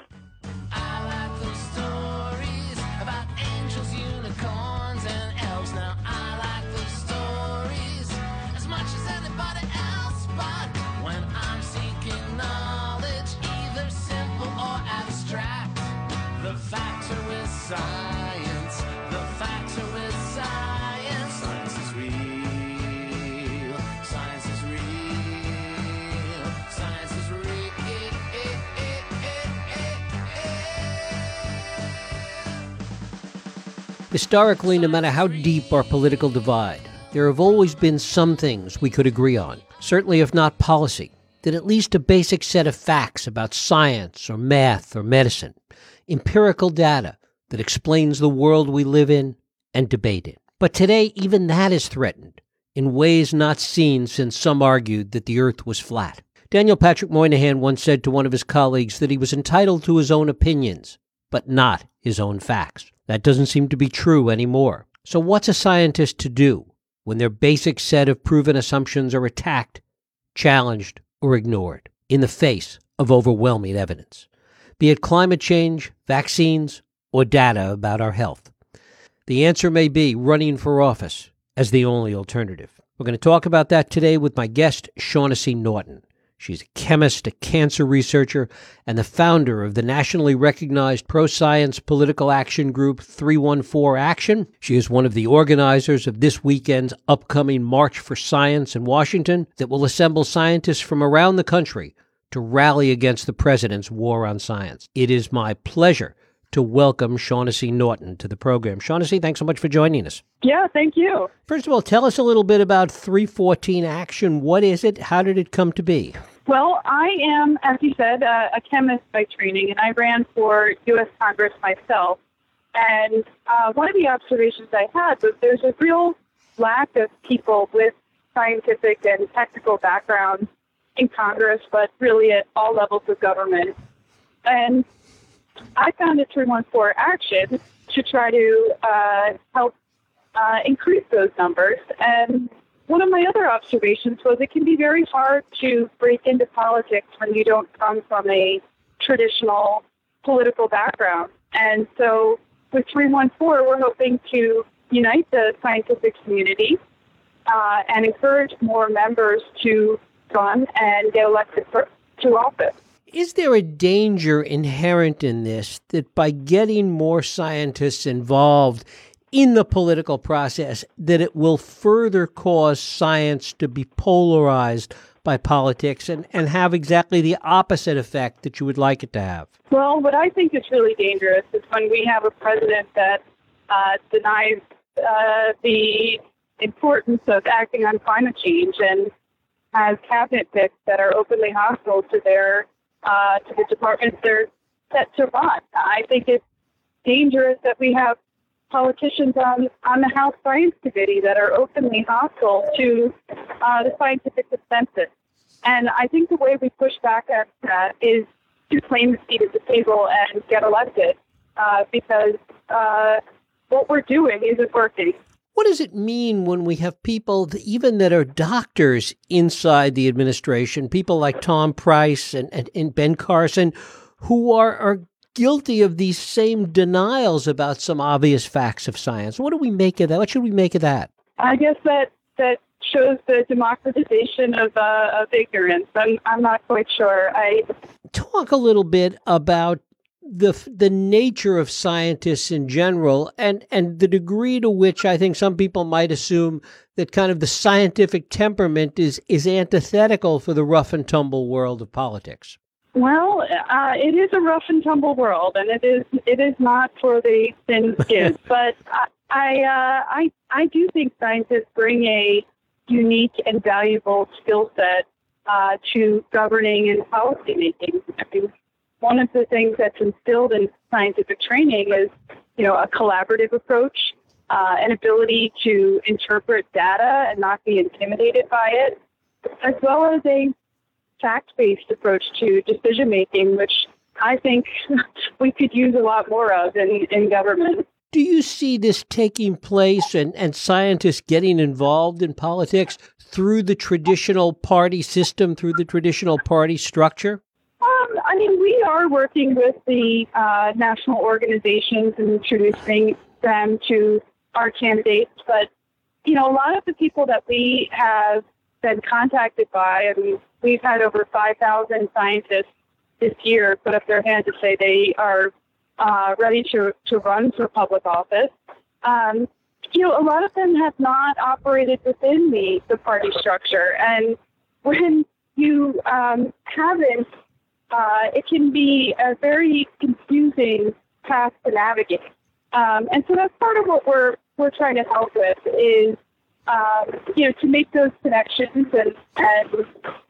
Science, the factor is science. Science is real. Science is real. Science is real. Historically, no matter how deep our political divide, there have always been some things we could agree on. Certainly, if not policy, then at least a basic set of facts about science or math or medicine, empirical data that explains the world we live in and debate in. But today, even that is threatened in ways not seen since some argued that the earth was flat. Daniel Patrick Moynihan once said to one of his colleagues that he was entitled to his own opinions, but not his own facts. That doesn't seem to be true anymore. So what's a scientist to do when their basic set of proven assumptions are attacked, challenged, or ignored in the face of overwhelming evidence, be it climate change, vaccines, or data about our health? The answer may be running for office as the only alternative. We're going to talk about that today with my guest, Shaughnessy Norton. She's a chemist, a cancer researcher, and the founder of the nationally recognized pro-science political action group three one four Action. She is one of the organizers of this weekend's upcoming March for Science in Washington that will assemble scientists from around the country to rally against the president's war on science. It is my pleasure to welcome Shaughnessy Norton to the program. Shaughnessy, thanks so much for joining us. Yeah, thank you. First of all, tell us a little bit about three fourteen Action. What is it? How did it come to be? Well, I am, as you said, uh, a chemist by training, and I ran for U S Congress myself. And uh, one of the observations I had was there's a real lack of people with scientific and technical backgrounds in Congress, but really at all levels of government. And I founded three one four Action to try to uh, help uh, increase those numbers. And one of my other observations was it can be very hard to break into politics when you don't come from a traditional political background. And so with three one four, we're hoping to unite the scientific community uh, and encourage more members to run and get elected for, to office. Is there a danger inherent in this that by getting more scientists involved in the political process, that it will further cause science to be polarized by politics and, and have exactly the opposite effect that you would like it to have? Well, what I think is really dangerous is when we have a president that uh, denies uh, the importance of acting on climate change and has cabinet picks that are openly hostile to their uh, to the departments they're set to run. I think it's dangerous that we have politicians on, on the House Science Committee that are openly hostile to uh, the scientific consensus. And I think the way we push back at that is to claim a seat at the table and get elected uh, because uh, what we're doing isn't working. What does it mean when we have people, that even that are doctors inside the administration, people like Tom Price and, and, and Ben Carson, who are, are guilty of these same denials about some obvious facts of science? What do we make of that? What should we make of that? I guess that that shows the democratization of uh, of ignorance. I'm I'm not quite sure. I talk a little bit about the the nature of scientists in general, and and the degree to which I think some people might assume that kind of the scientific temperament is is antithetical for the rough and tumble world of politics. Well, uh, it is a rough and tumble world, and it is it is not for the thin-skinned. But I I, uh, I I do think scientists bring a unique and valuable skill set uh, to governing and policy making. I mean, one of the things that's instilled in scientific training is, you know, a collaborative approach, uh, an ability to interpret data and not be intimidated by it, as well as a fact-based approach to decision-making, which I think we could use a lot more of in, in government. Do you see this taking place and, and scientists getting involved in politics through the traditional party system, through the traditional party structure? Um, I mean, we are working with the uh, national organizations and introducing them to our candidates, but, you know, a lot of the people that we have been contacted by, I mean, we've had over five thousand scientists this year put up their hand to say they are uh, ready to, to run for public office. Um, you know, a lot of them have not operated within the, the party structure. And when you um, haven't, uh, it can be a very confusing path to navigate. Um, and so that's part of what we're we're trying to help with is, um, you know, to make those connections and, and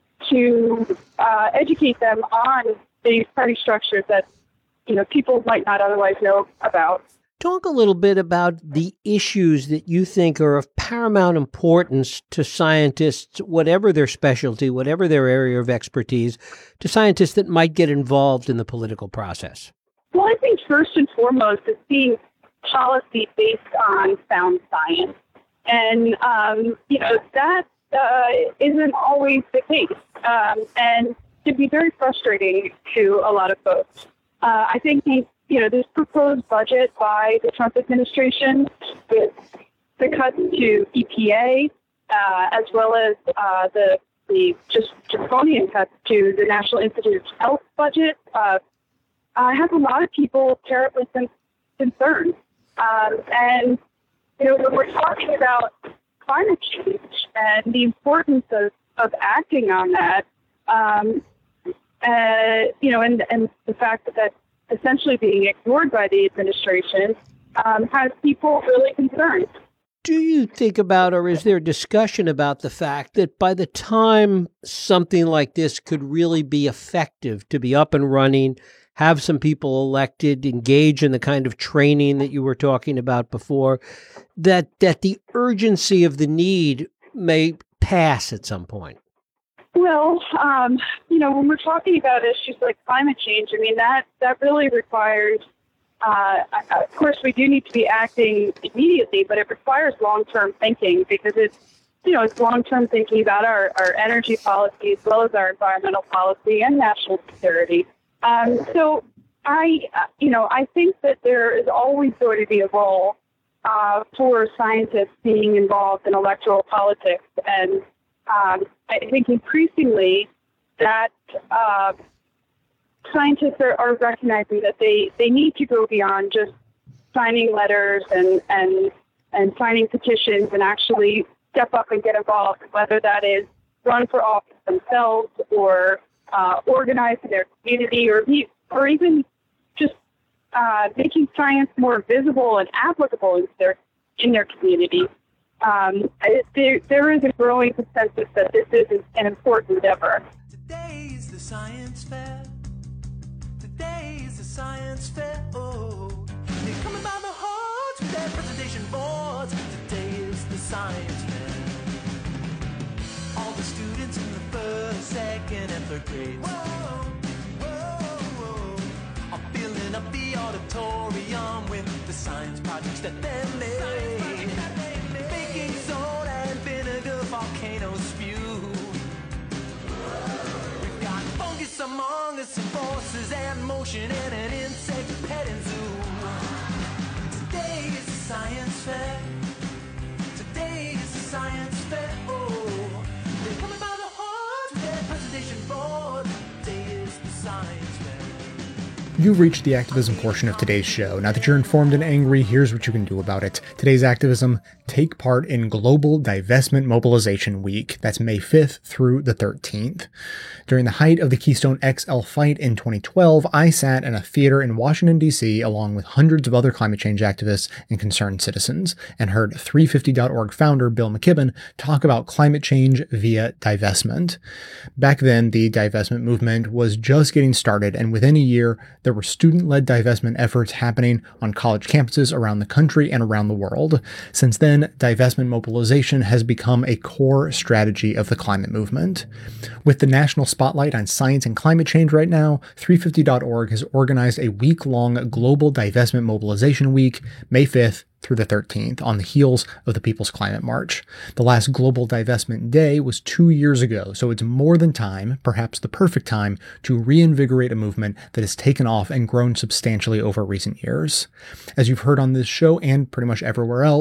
to uh, educate them on the party structures that, you know, people might not otherwise know about. Talk a little bit about the issues that you think are of paramount importance to scientists, whatever their specialty, whatever their area of expertise, to scientists that might get involved in the political process. Well, I think first and foremost is seeing policy based on sound science. And, um, you know, that uh, isn't always the case, um, and can be very frustrating to a lot of folks. Uh, I think the You know, this proposed budget by the Trump administration with the cuts to E P A, uh, as well as uh, the the just draconian cuts to the National Institute of Health budget, uh, uh, has a lot of people terribly con- concerned. Um, and, you know, when we're talking about climate change and the importance of, of acting on that, um, uh, you know, and, and the fact that that's essentially being ignored by the administration, um, has people really concerned. Do you think about, or is there discussion about the fact that by the time something like this could really be effective, to be up and running, have some people elected, engage in the kind of training that you were talking about before, that that the urgency of the need may pass at some point? Well, um, you know, when we're talking about issues like climate change, I mean, that, that really requires, uh, of course, we do need to be acting immediately, but it requires long-term thinking because it's, you know, it's long-term thinking about our, our energy policy as well as our environmental policy and national security. Um, so I, uh, you know, I think that there is always going to be a role uh, for scientists being involved in electoral politics. And um, I think increasingly that uh, scientists are, are recognizing that they, they need to go beyond just signing letters and, and, and signing petitions and actually step up and get involved, whether that is run for office themselves or uh, organize in their community or, be, or even just uh, making science more visible and applicable in their, in their community. Um, there, there is a growing consensus that this is an important endeavor. Today is the science fair. Today is the science fair. Oh, they're coming by the hordes with their presentation boards. Today is the science fair. All the students in the first, second, and third grades. Whoa, whoa, whoa, are filling up the auditorium with the science projects that they made. Baking soda and vinegar, volcanoes spew. We've got fungus among us and forces and motion and an insect petting zoo. Today is the science fair. Today is the science fair. Oh, they're coming by the hordes with their presentation board. Today is the science fair. You've reached the activism portion of today's show. Now that you're informed and angry, here's what you can do about it. Today's activism: take part in Global Divestment Mobilization Week. That's May fifth through the thirteenth. During the height of the Keystone X L fight in twenty twelve, I sat in a theater in Washington, D C, along with hundreds of other climate change activists and concerned citizens, and heard three fifty dot org founder Bill McKibben talk about climate change via divestment. Back then, the divestment movement was just getting started, and within a year, there were student-led divestment efforts happening on college campuses around the country and around the world. Since then, divestment mobilization has become a core strategy of the climate movement. With the national spotlight on science and climate change right now, three fifty dot org has organized a week-long Global Divestment Mobilization Week, May fifth through the thirteenth, on the heels of the People's Climate March. The last Global Divestment Day was two years ago, so it's more than time, perhaps the perfect time, to reinvigorate a movement that has taken off and grown substantially over recent years. As you've heard on this show and pretty much everywhere else,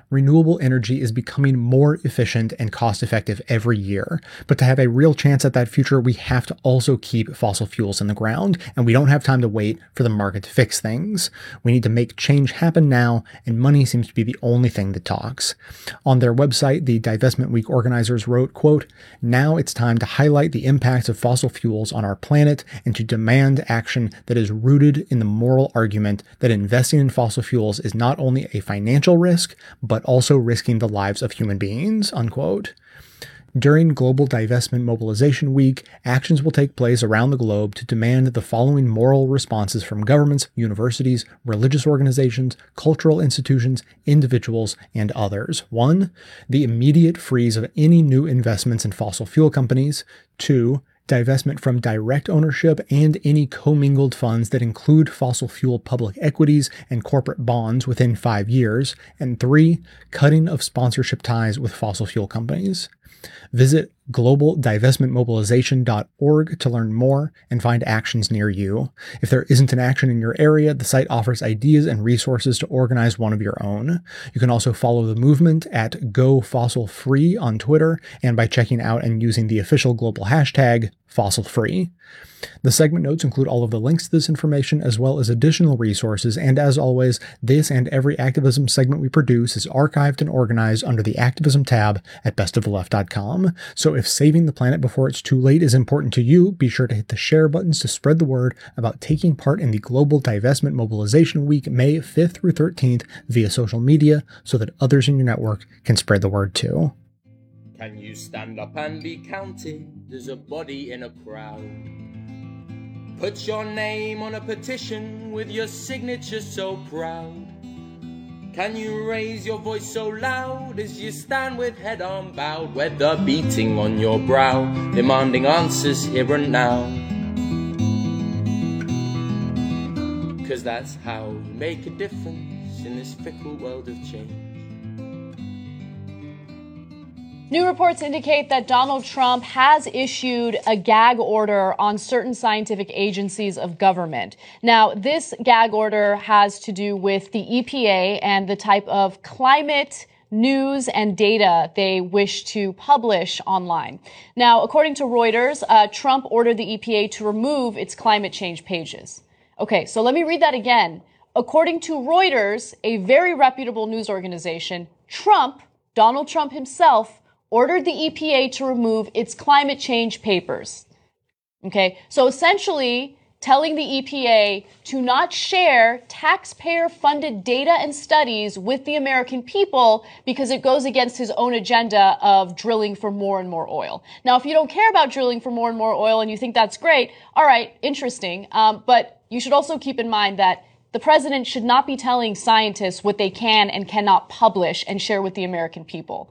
Renewable energy is becoming more efficient and cost-effective every year, but to have a real chance at that future, we have to also keep fossil fuels in the ground, and we don't have time to wait for the market to fix things. We need to make change happen now, and money seems to be the only thing that talks. On their website, the Divestment Week organizers wrote, quote, "Now it's time to highlight the impacts of fossil fuels on our planet and to demand action that is rooted in the moral argument that investing in fossil fuels is not only a financial risk, but also risking the lives of human beings," unquote. During Global Divestment Mobilization Week, actions will take place around the globe to demand the following moral responses from governments, universities, religious organizations, cultural institutions, individuals, and others. One, the immediate freeze of any new investments in fossil fuel companies. Two, divestment from direct ownership and any commingled funds that include fossil fuel public equities and corporate bonds within five years. And three, cutting of sponsorship ties with fossil fuel companies. Visit global divestment mobilization dot org to learn more and find actions near you. If there isn't an action in your area, the site offers ideas and resources to organize one of your own. You can also follow the movement at Go Fossil Free on Twitter and by checking out and using the official global hashtag FossilFree. The segment notes include all of the links to this information as well as additional resources, and as always, this and every activism segment we produce is archived and organized under the Activism tab at best of the left dot com. So if saving the planet before it's too late is important to you, be sure to hit the share buttons to spread the word about taking part in the Global Divestment Mobilization Week, May fifth through thirteenth, via social media so that others in your network can spread the word too. Can you stand up and be counted as a body in a crowd? Put your name on a petition with your signature so proud. Can you raise your voice so loud as you stand with head unbowed, weather beating on your brow, demanding answers here and now? 'Cause that's how you make a difference in this fickle world of change. New reports indicate that Donald Trump has issued a gag order on certain scientific agencies of government. Now, this gag order has to do with the E P A and the type of climate news and data they wish to publish online. Now, according to Reuters, uh, Trump ordered the E P A to remove its climate change pages. Okay, so let me read that again. According to Reuters, a very reputable news organization, Trump, Donald Trump himself, ordered the E P A to remove its climate change papers. Okay, so essentially telling the E P A to not share taxpayer-funded data and studies with the American people because it goes against his own agenda of drilling for more and more oil. Now, if you don't care about drilling for more and more oil and you think that's great, all right, interesting. Um, but you should also keep in mind that the president should not be telling scientists what they can and cannot publish and share with the American people.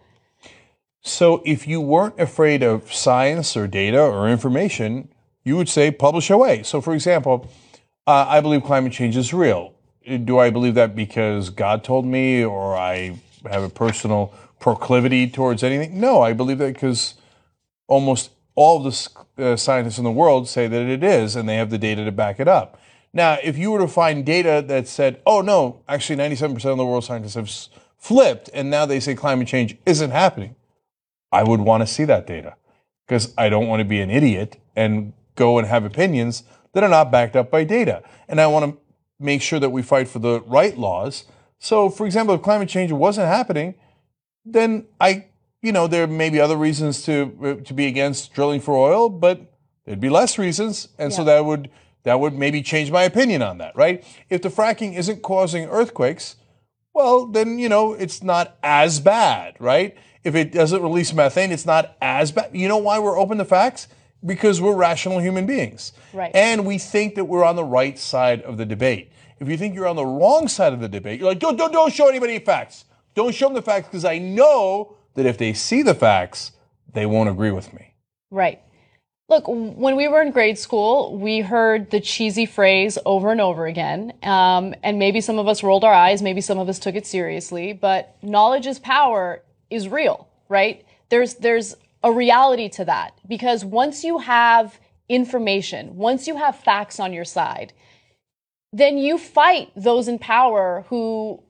So if you weren't afraid of science or data or information, you would say publish away. So for example, uh, I believe climate change is real. Do I believe that because God told me or I have a personal proclivity towards anything? No, I believe that because almost all of the uh, scientists in the world say that it is, and they have the data to back it up. Now, if you were to find data that said, oh no, actually ninety-seven percent of the world's scientists have s- flipped, and now they say climate change isn't happening, I would want to see that data because I don't want to be an idiot and go and have opinions that are not backed up by data. And I want to make sure that we fight for the right laws. So, for example, if climate change wasn't happening, then I, you know, there may be other reasons to to be against drilling for oil, but there'd be less reasons, and yeah. so that would that would maybe change my opinion on that, right? If the fracking isn't causing earthquakes, well, then you know it's not as bad, right? If it doesn't release methane, it's not as bad. You know why we're open to facts? Because we're rational human beings. Right. And we think that we're on the right side of the debate. If you think you're on the wrong side of the debate, you're like, don't, don't, don't show anybody facts. Don't show them the facts because I know that if they see the facts, they won't agree with me. Right. Look, when we were in grade school, we heard the cheesy phrase over and over again. Um, and maybe some of us rolled our eyes, maybe some of us took it seriously, but knowledge is power is real, right? There's there's a reality to that because once you have information, once you have facts on your side, then you fight those in power who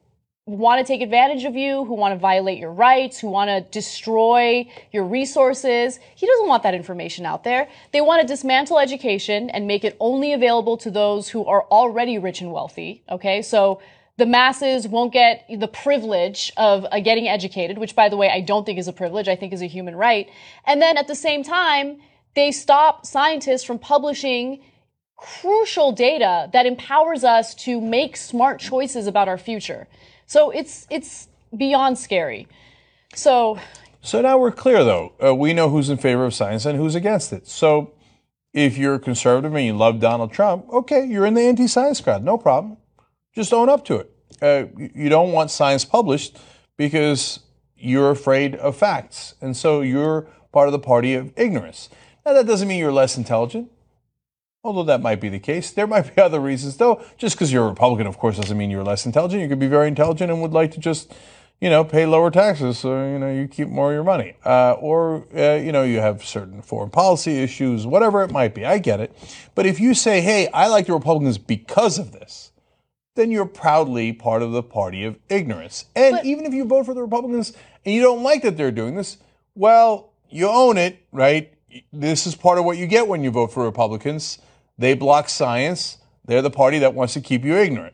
want to take advantage of you, who want to violate your rights, who want to destroy your resources. He doesn't want that information out there. They want to dismantle education and make it only available to those who are already rich and wealthy. Okay, so the masses won't get the privilege of uh, getting educated, which, by the way, I don't think is a privilege. I think is a human right. And then at the same time, they stop scientists from publishing crucial data that empowers us to make smart choices about our future. So it's it's beyond scary. So So now we're clear, though. Uh, we know who's in favor of science and who's against it. So if you're a conservative and you love Donald Trump, okay, you're in the anti-science crowd. No problem. Just own up to it. Uh, you don't want science published because you're afraid of facts. And so you're part of the party of ignorance. Now, that doesn't mean you're less intelligent, although that might be the case. There might be other reasons, though. Just because you're a Republican, of course, doesn't mean you're less intelligent. You could be very intelligent and would like to just, you know, pay lower taxes so, you know, you keep more of your money. Uh, or, uh, you know, you have certain foreign policy issues, whatever it might be. I get it. But if you say, hey, I like the Republicans because of this, then you're proudly part of the party of ignorance. And but, even if you vote for the Republicans and you don't like that they're doing this, well, you own it, right? This is part of what you get when you vote for Republicans. They block science. They're the party that wants to keep you ignorant.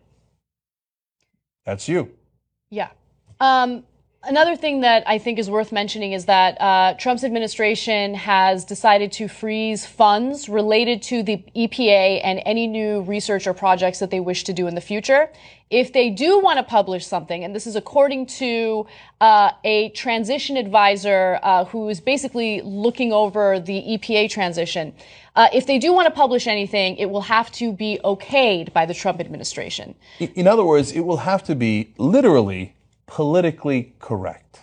That's you. Yeah. Um, another thing that I think is worth mentioning is that uh, Trump's administration has decided to freeze funds related to the E P A and any new research or projects that they wish to do in the future. If they do want to publish something, and this is according to uh, a transition advisor uh, who is basically looking over the E P A transition, uh, if they do want to publish anything, it will have to be okayed by the Trump administration. In other words, it will have to be literally politically correct.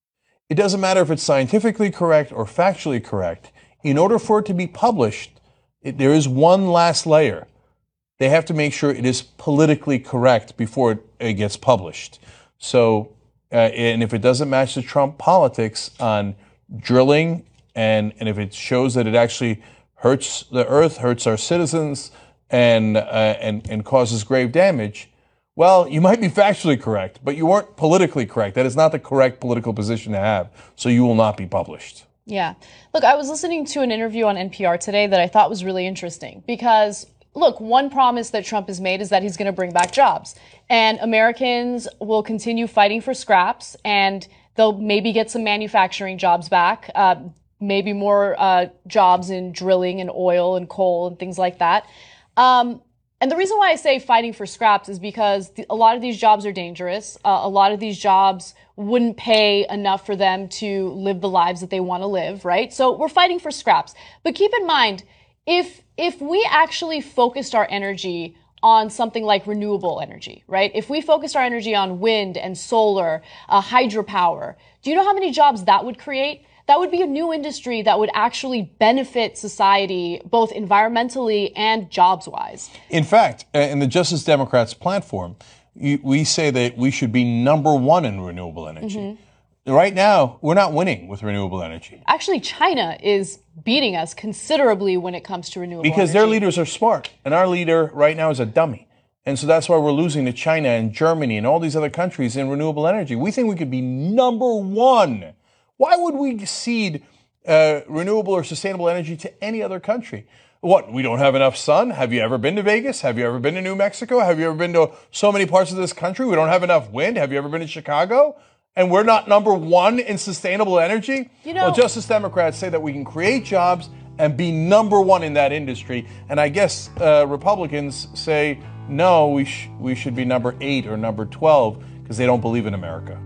It doesn't matter if it's scientifically correct or factually correct. In order for it to be published, it, there is one last layer. They have to make sure it is politically correct before it, it gets published. So, uh, and if it doesn't match the Trump politics on drilling, and, and if it shows that it actually hurts the earth, hurts our citizens, and, uh, and, and causes grave damage, well, you might be factually correct, but you weren't politically correct. That is not the correct political position to have, so you will not be published. Yeah. Look, I was listening to an interview on N P R today that I thought was really interesting because, look, one promise that Trump has made is that he's going to bring back jobs. And Americans will continue fighting for scraps, and they'll maybe get some manufacturing jobs back, uh, maybe more uh, jobs in drilling and oil and coal and things like that. Um, And the reason why I say fighting for scraps is because the, a lot of these jobs are dangerous. Uh, a lot of these jobs wouldn't pay enough for them to live the lives that they want to live, right? So we're fighting for scraps. But keep in mind, if if we actually focused our energy on something like renewable energy, right? If we focused our energy on wind and solar, uh, hydropower, do you know how many jobs that would create? That would be a new industry that would actually benefit society both environmentally and jobs-wise. In fact, in the Justice Democrats platform, we say that we should be number one in renewable energy. Mm-hmm. Right now, we're not winning with renewable energy. Actually, China is beating us considerably when it comes to renewable because energy. Their leaders are smart, and our leader right now is a dummy. And so that's why we're losing to China and Germany and all these other countries in renewable energy. We think we could be number one. Why would we cede uh, renewable or sustainable energy to any other country? What, we don't have enough sun? Have you ever been to Vegas? Have you ever been to New Mexico? Have you ever been to so many parts of this country? We don't have enough wind. Have you ever been to Chicago? And we're not number one in sustainable energy? You know, well, Justice Democrats say that we can create jobs and be number one in that industry. And I guess uh, Republicans say, no, we, sh- we should be number eight or number twelve because they don't believe in America.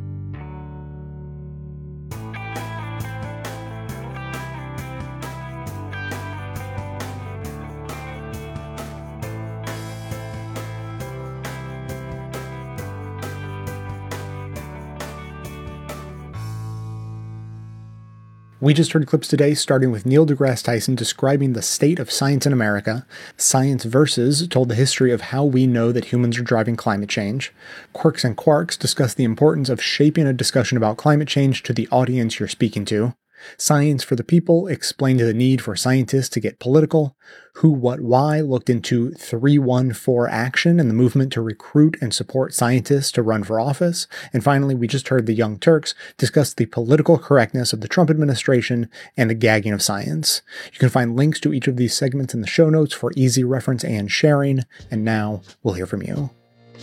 We just heard clips today starting with Neil deGrasse Tyson describing the state of science in America. Science Versus told the history of how we know that humans are driving climate change. Quirks and Quarks discussed the importance of shaping a discussion about climate change to the audience you're speaking to. Science for the People explained the need for scientists to get political. Who, What, Why looked into three one four Action and the movement to recruit and support scientists to run for office. And finally, we just heard the Young Turks discuss the political correctness of the Trump administration and the gagging of science. You can find links to each of these segments in the show notes for easy reference and sharing. And now we'll hear from you.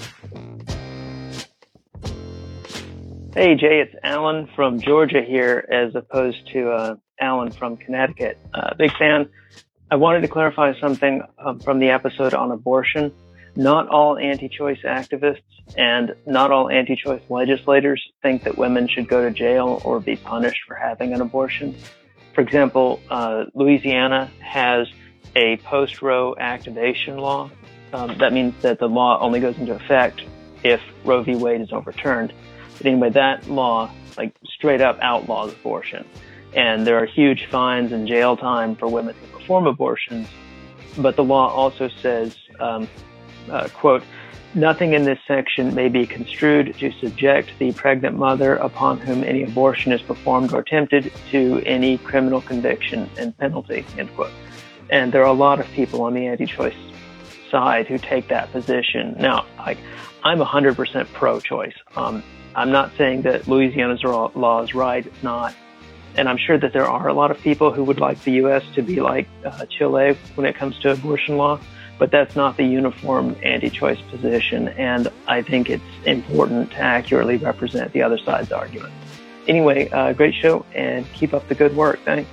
Hey, Jay, it's Alan from Georgia here, as opposed to uh, Alan from Connecticut. Uh, big fan. I wanted to clarify something um, from the episode on abortion. Not all anti-choice activists and not all anti-choice legislators think that women should go to jail or be punished for having an abortion. For example, uh, Louisiana has a post-Roe activation law. Um, that means that the law only goes into effect if Roe v. Wade is overturned. But anyway, that law, like, straight up outlaws abortion. And there are huge fines and jail time for women who perform abortions. But the law also says, um, uh, quote, nothing in this section may be construed to subject the pregnant mother upon whom any abortion is performed or attempted to any criminal conviction and penalty, end quote. And there are a lot of people on the anti-choice side who take that position. Now, like, I'm one hundred percent pro-choice. Um, I'm not saying that Louisiana's law is right. It's not. And I'm sure that there are a lot of people who would like the U S to be like uh, Chile when it comes to abortion law, but that's not the uniform anti-choice position. And I think it's important to accurately represent the other side's argument. Anyway, uh, great show and keep up the good work. Thanks.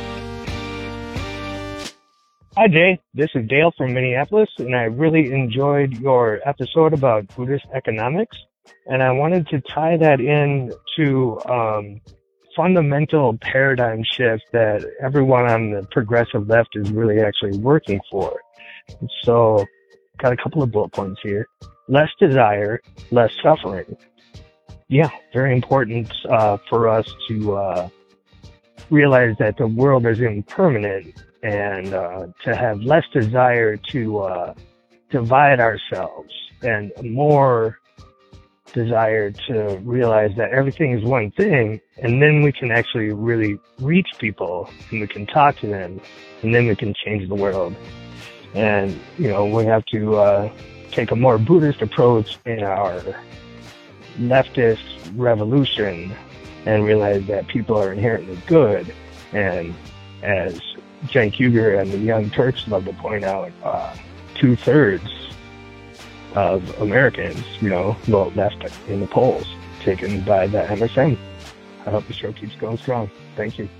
Hi, Jay. This is Dale from Minneapolis, and I really enjoyed your episode about Buddhist economics. And I wanted to tie that in to um, fundamental paradigm shift that everyone on the progressive left is really actually working for. So, got a couple of bullet points here. Less desire, less suffering. Yeah, very important uh, for us to uh, realize that the world is impermanent and uh, to have less desire to uh, divide ourselves and more desire to realize that everything is one thing, and then we can actually really reach people and we can talk to them, and then we can change the world. And, you know, we have to uh, take a more Buddhist approach in our leftist revolution and realize that people are inherently good. And as Cenk Uygur and the Young Turks love to point out, uh, two-thirds of Americans, you know, vote left in the polls, taken by the M S M. I hope the show keeps going strong. Thank you.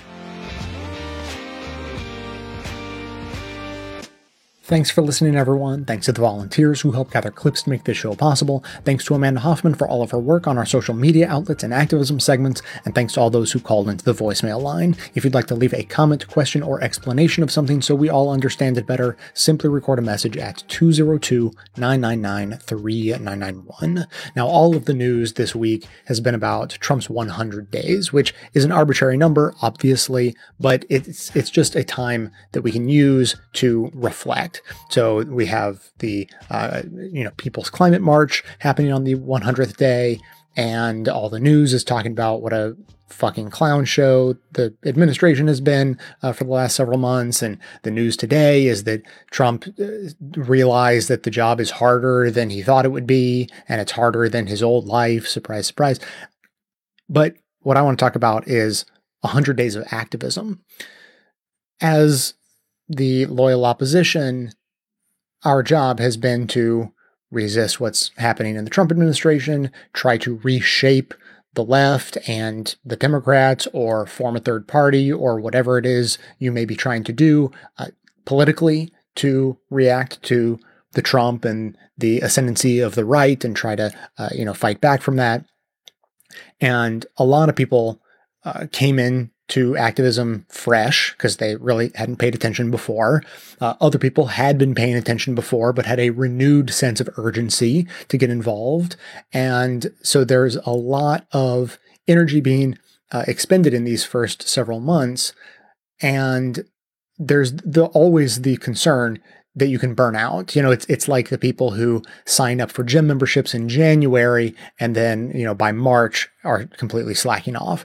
Thanks for listening, everyone. Thanks to the volunteers who help gather clips to make this show possible. Thanks to Amanda Hoffman for all of her work on our social media outlets and activism segments. And thanks to all those who called into the voicemail line. If you'd like to leave a comment, question, or explanation of something so we all understand it better, simply record a message at two oh two, nine nine nine, three nine nine one. Now, all of the news this week has been about Trump's one hundred days, which is an arbitrary number, obviously, but it's it's just a time that we can use to reflect. So we have the, uh, you know, People's Climate March happening on the one hundredth day, and all the news is talking about what a fucking clown show the administration has been uh, for the last several months. And the news today is that Trump uh, realized that the job is harder than he thought it would be, and it's harder than his old life. Surprise, surprise. But what I want to talk about is one hundred days of activism. As the loyal opposition, our job has been to resist what's happening in the Trump administration, try to reshape the left and the Democrats, or form a third party, or whatever it is you may be trying to do uh, politically to react to the Trump and the ascendancy of the right and try to, uh, you know, fight back from that. And a lot of people uh, came in to activism fresh because they really hadn't paid attention before. Uh, other people had been paying attention before, but had a renewed sense of urgency to get involved. And so there's a lot of energy being uh, expended in these first several months. And there's the, always the concern that you can burn out. You know, it's it's like the people who sign up for gym memberships in January and then, you know, by March are completely slacking off.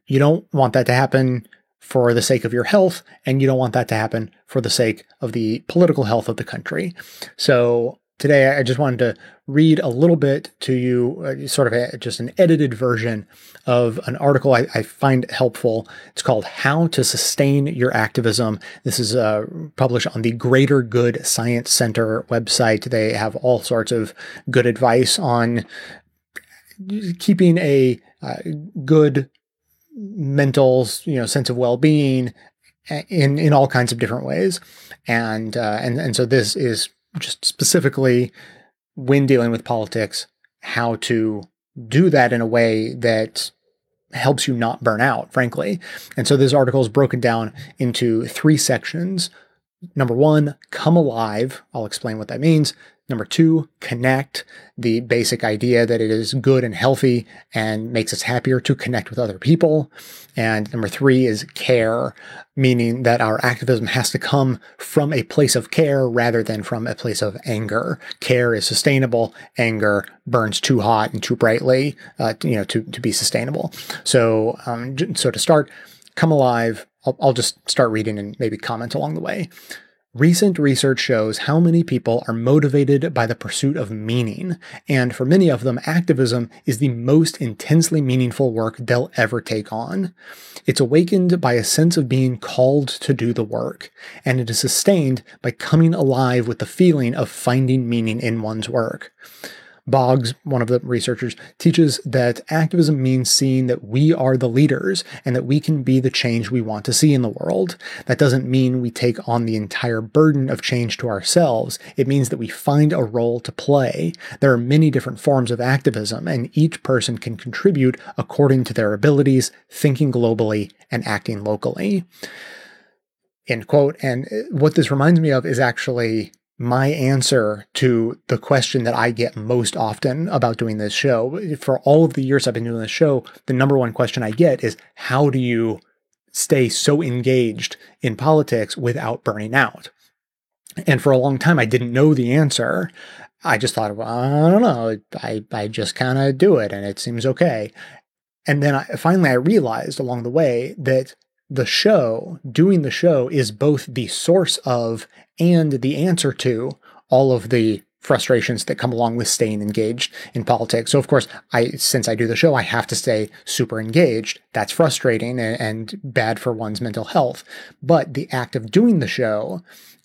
You don't want that to happen for the sake of your health, and you don't want that to happen for the sake of the political health of the country. So today, I just wanted to read a little bit to you, uh, sort of a, just an edited version of an article I, I find helpful. It's called How to Sustain Your Activism. This is uh, published on the Greater Good Science Center website. They have all sorts of good advice on keeping a uh, good mental, you know, sense of well-being in in all kinds of different ways. And uh, and and so this is just specifically when dealing with politics, how to do that in a way that helps you not burn out, frankly. And so this article is broken down into three sections. Number one, come alive. I'll explain what that means. Number two, connect, the basic idea that it is good and healthy and makes us happier to connect with other people. And number three is care, meaning that our activism has to come from a place of care rather than from a place of anger. Care is sustainable. Anger burns too hot and too brightly, uh, you know, to, to be sustainable. So, um, so to start, come alive. I'll, I'll just start reading and maybe comment along the way. Recent research shows how many people are motivated by the pursuit of meaning, and for many of them, activism is the most intensely meaningful work they'll ever take on. It's awakened by a sense of being called to do the work, and it is sustained by coming alive with the feeling of finding meaning in one's work. Boggs, one of the researchers, teaches that activism means seeing that we are the leaders and that we can be the change we want to see in the world. That doesn't mean we take on the entire burden of change to ourselves. It means that we find a role to play. There are many different forms of activism, and each person can contribute according to their abilities, thinking globally and acting locally. End quote. And what this reminds me of is actually my answer to the question that I get most often about doing this show. For all of the years I've been doing this show, the number one question I get is, how do you stay so engaged in politics without burning out? And for a long time, I didn't know the answer. I just thought, well, I don't know. I, I just kind of do it and it seems okay. And then I, finally I realized along the way that the show, doing the show, is both the source of and the answer to all of the frustrations that come along with staying engaged in politics. So of course, I since I do the show, I have to stay super engaged. That's frustrating and, and bad for one's mental health. But the act of doing the show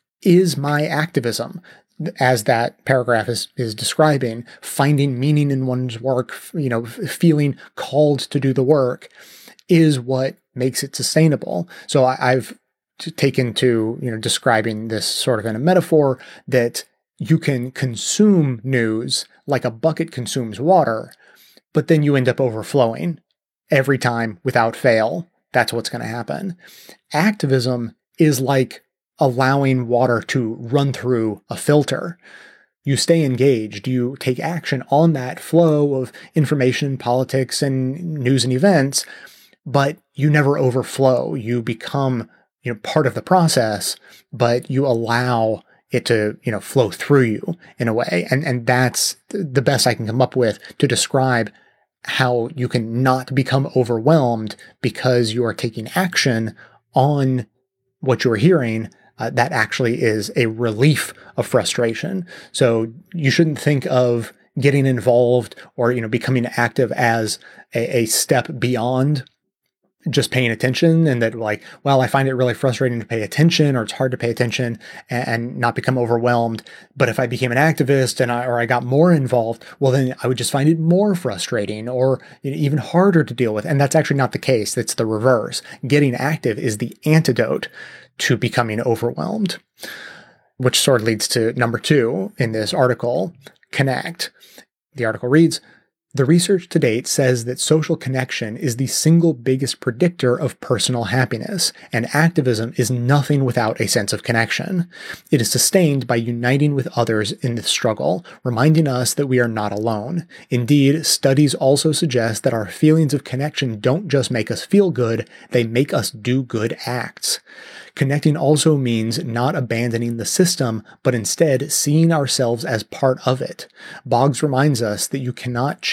is my activism. As that paragraph is, is describing, finding meaning in one's work, you know, feeling called to do the work is what makes it sustainable. So I, I've taken to, you know, describing this sort of in a metaphor that you can consume news like a bucket consumes water, but then you end up overflowing every time without fail. That's what's going to happen. Activism is like allowing water to run through a filter. You stay engaged, you take action on that flow of information, politics, and news and events, but you never overflow. You become, you know, part of the process, but you allow it to, you know, flow through you in a way. And, and that's the best I can come up with to describe how you can not become overwhelmed because you are taking action on what you're hearing. Uh, that actually is a relief of frustration. So you shouldn't think of getting involved or, you know, becoming active as a, a step beyond just paying attention, and that like, well, I find it really frustrating to pay attention, or it's hard to pay attention and, and not become overwhelmed. But if I became an activist and I, or I got more involved, well, then I would just find it more frustrating or, you know, even harder to deal with. And that's actually not the case. That's the reverse. Getting active is the antidote to becoming overwhelmed, which sort of leads to number two in this article, connect. The article reads, the research to date says that social connection is the single biggest predictor of personal happiness, and activism is nothing without a sense of connection. It is sustained by uniting with others in the struggle, reminding us that we are not alone. Indeed, studies also suggest that our feelings of connection don't just make us feel good, they make us do good acts. Connecting also means not abandoning the system, but instead seeing ourselves as part of it. Boggs reminds us that you cannot change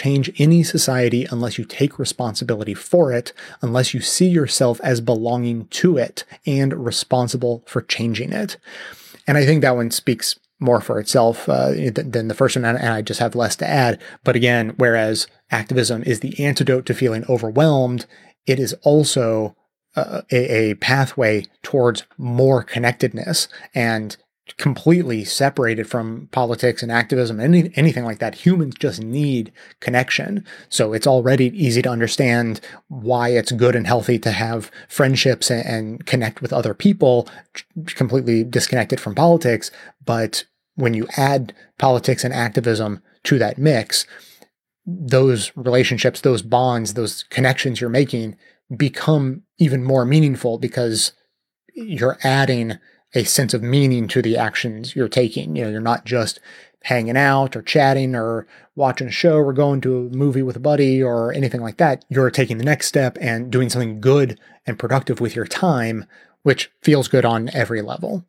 change any society unless you take responsibility for it, unless you see yourself as belonging to it and responsible for changing it. And I think that one speaks more for itself uh, than the first one, and I just have less to add. But again, whereas activism is the antidote to feeling overwhelmed, it is also uh, a, a pathway towards more connectedness and completely separated from politics and activism, any, anything like that. Humans just need connection. So it's already easy to understand why it's good and healthy to have friendships and, and connect with other people, completely disconnected from politics. But when you add politics and activism to that mix, those relationships, those bonds, those connections you're making become even more meaningful because you're adding a sense of meaning to the actions you're taking. You know, you're not just hanging out or chatting or watching a show or going to a movie with a buddy or anything like that. You're taking the next step and doing something good and productive with your time, which feels good on every level.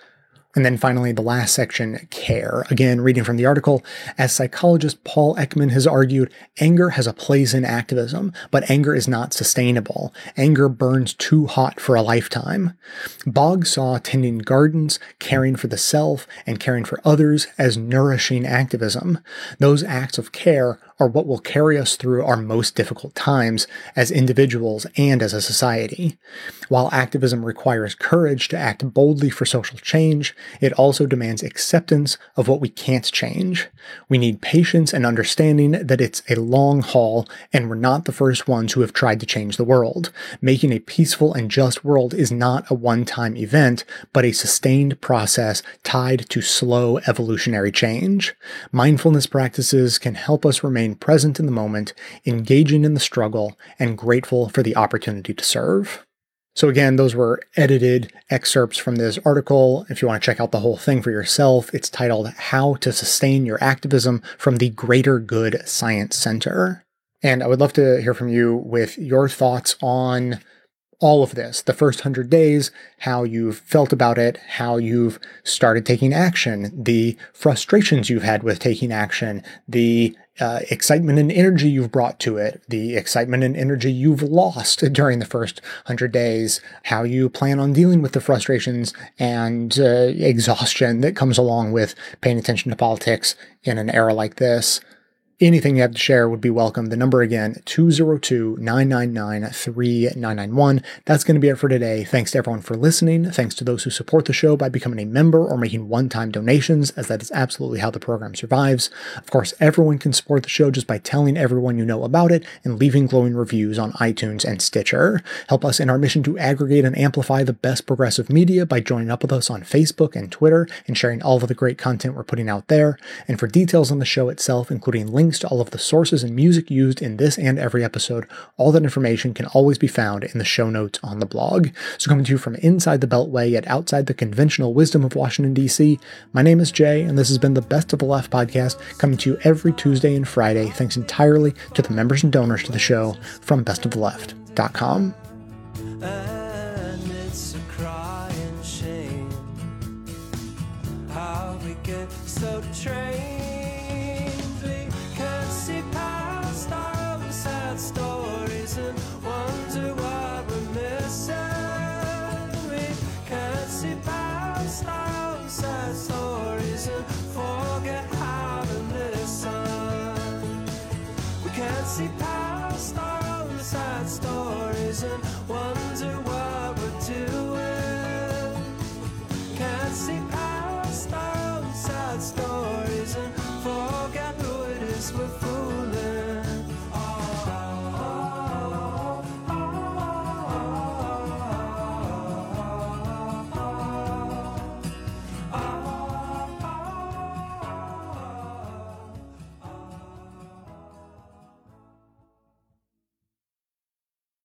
And then finally, the last section, care. Again, reading from the article, as psychologist Paul Ekman has argued, anger has a place in activism, but anger is not sustainable. Anger burns too hot for a lifetime. Boggs saw tending gardens, caring for the self, and caring for others as nourishing activism. Those acts of care are what will carry us through our most difficult times as individuals and as a society. While activism requires courage to act boldly for social change, it also demands acceptance of what we can't change. We need patience and understanding that it's a long haul and we're not the first ones who have tried to change the world. Making a peaceful and just world is not a one-time event, but a sustained process tied to slow evolutionary change. Mindfulness practices can help us remain present in the moment, engaging in the struggle, and grateful for the opportunity to serve. So again, those were edited excerpts from this article. If you want to check out the whole thing for yourself, it's titled How to Sustain Your Activism from the Greater Good Science Center. And I would love to hear from you with your thoughts on all of this, the first hundred days, how you've felt about it, how you've started taking action, the frustrations you've had with taking action, the uh, excitement and energy you've brought to it, the excitement and energy you've lost during the first hundred days, how you plan on dealing with the frustrations and uh, exhaustion that comes along with paying attention to politics in an era like this. Anything you have to share would be welcome. The number again, two oh two, nine nine nine, three nine nine one. That's going to be it for today. Thanks to everyone for listening. Thanks to those who support the show by becoming a member or making one-time donations, as that is absolutely how the program survives. Of course, everyone can support the show just by telling everyone you know about it and leaving glowing reviews on iTunes and Stitcher. Help us in our mission to aggregate and amplify the best progressive media by joining up with us on Facebook and Twitter and sharing all of the great content we're putting out there. And for details on the show itself, including links to all of the sources and music used in this and every episode, all that information can always be found in the show notes on the blog. So coming to you from inside the Beltway yet outside the conventional wisdom of Washington, D C, my name is Jay, and this has been the Best of the Left podcast, coming to you every Tuesday and Friday, thanks entirely to the members and donors to the show from best of the left dot com. And it's a crying shame how we get so trained. Stories and wonder what we're missing. We can't see past our sad stories and forget how to listen. We can't see past our sad stories and wonder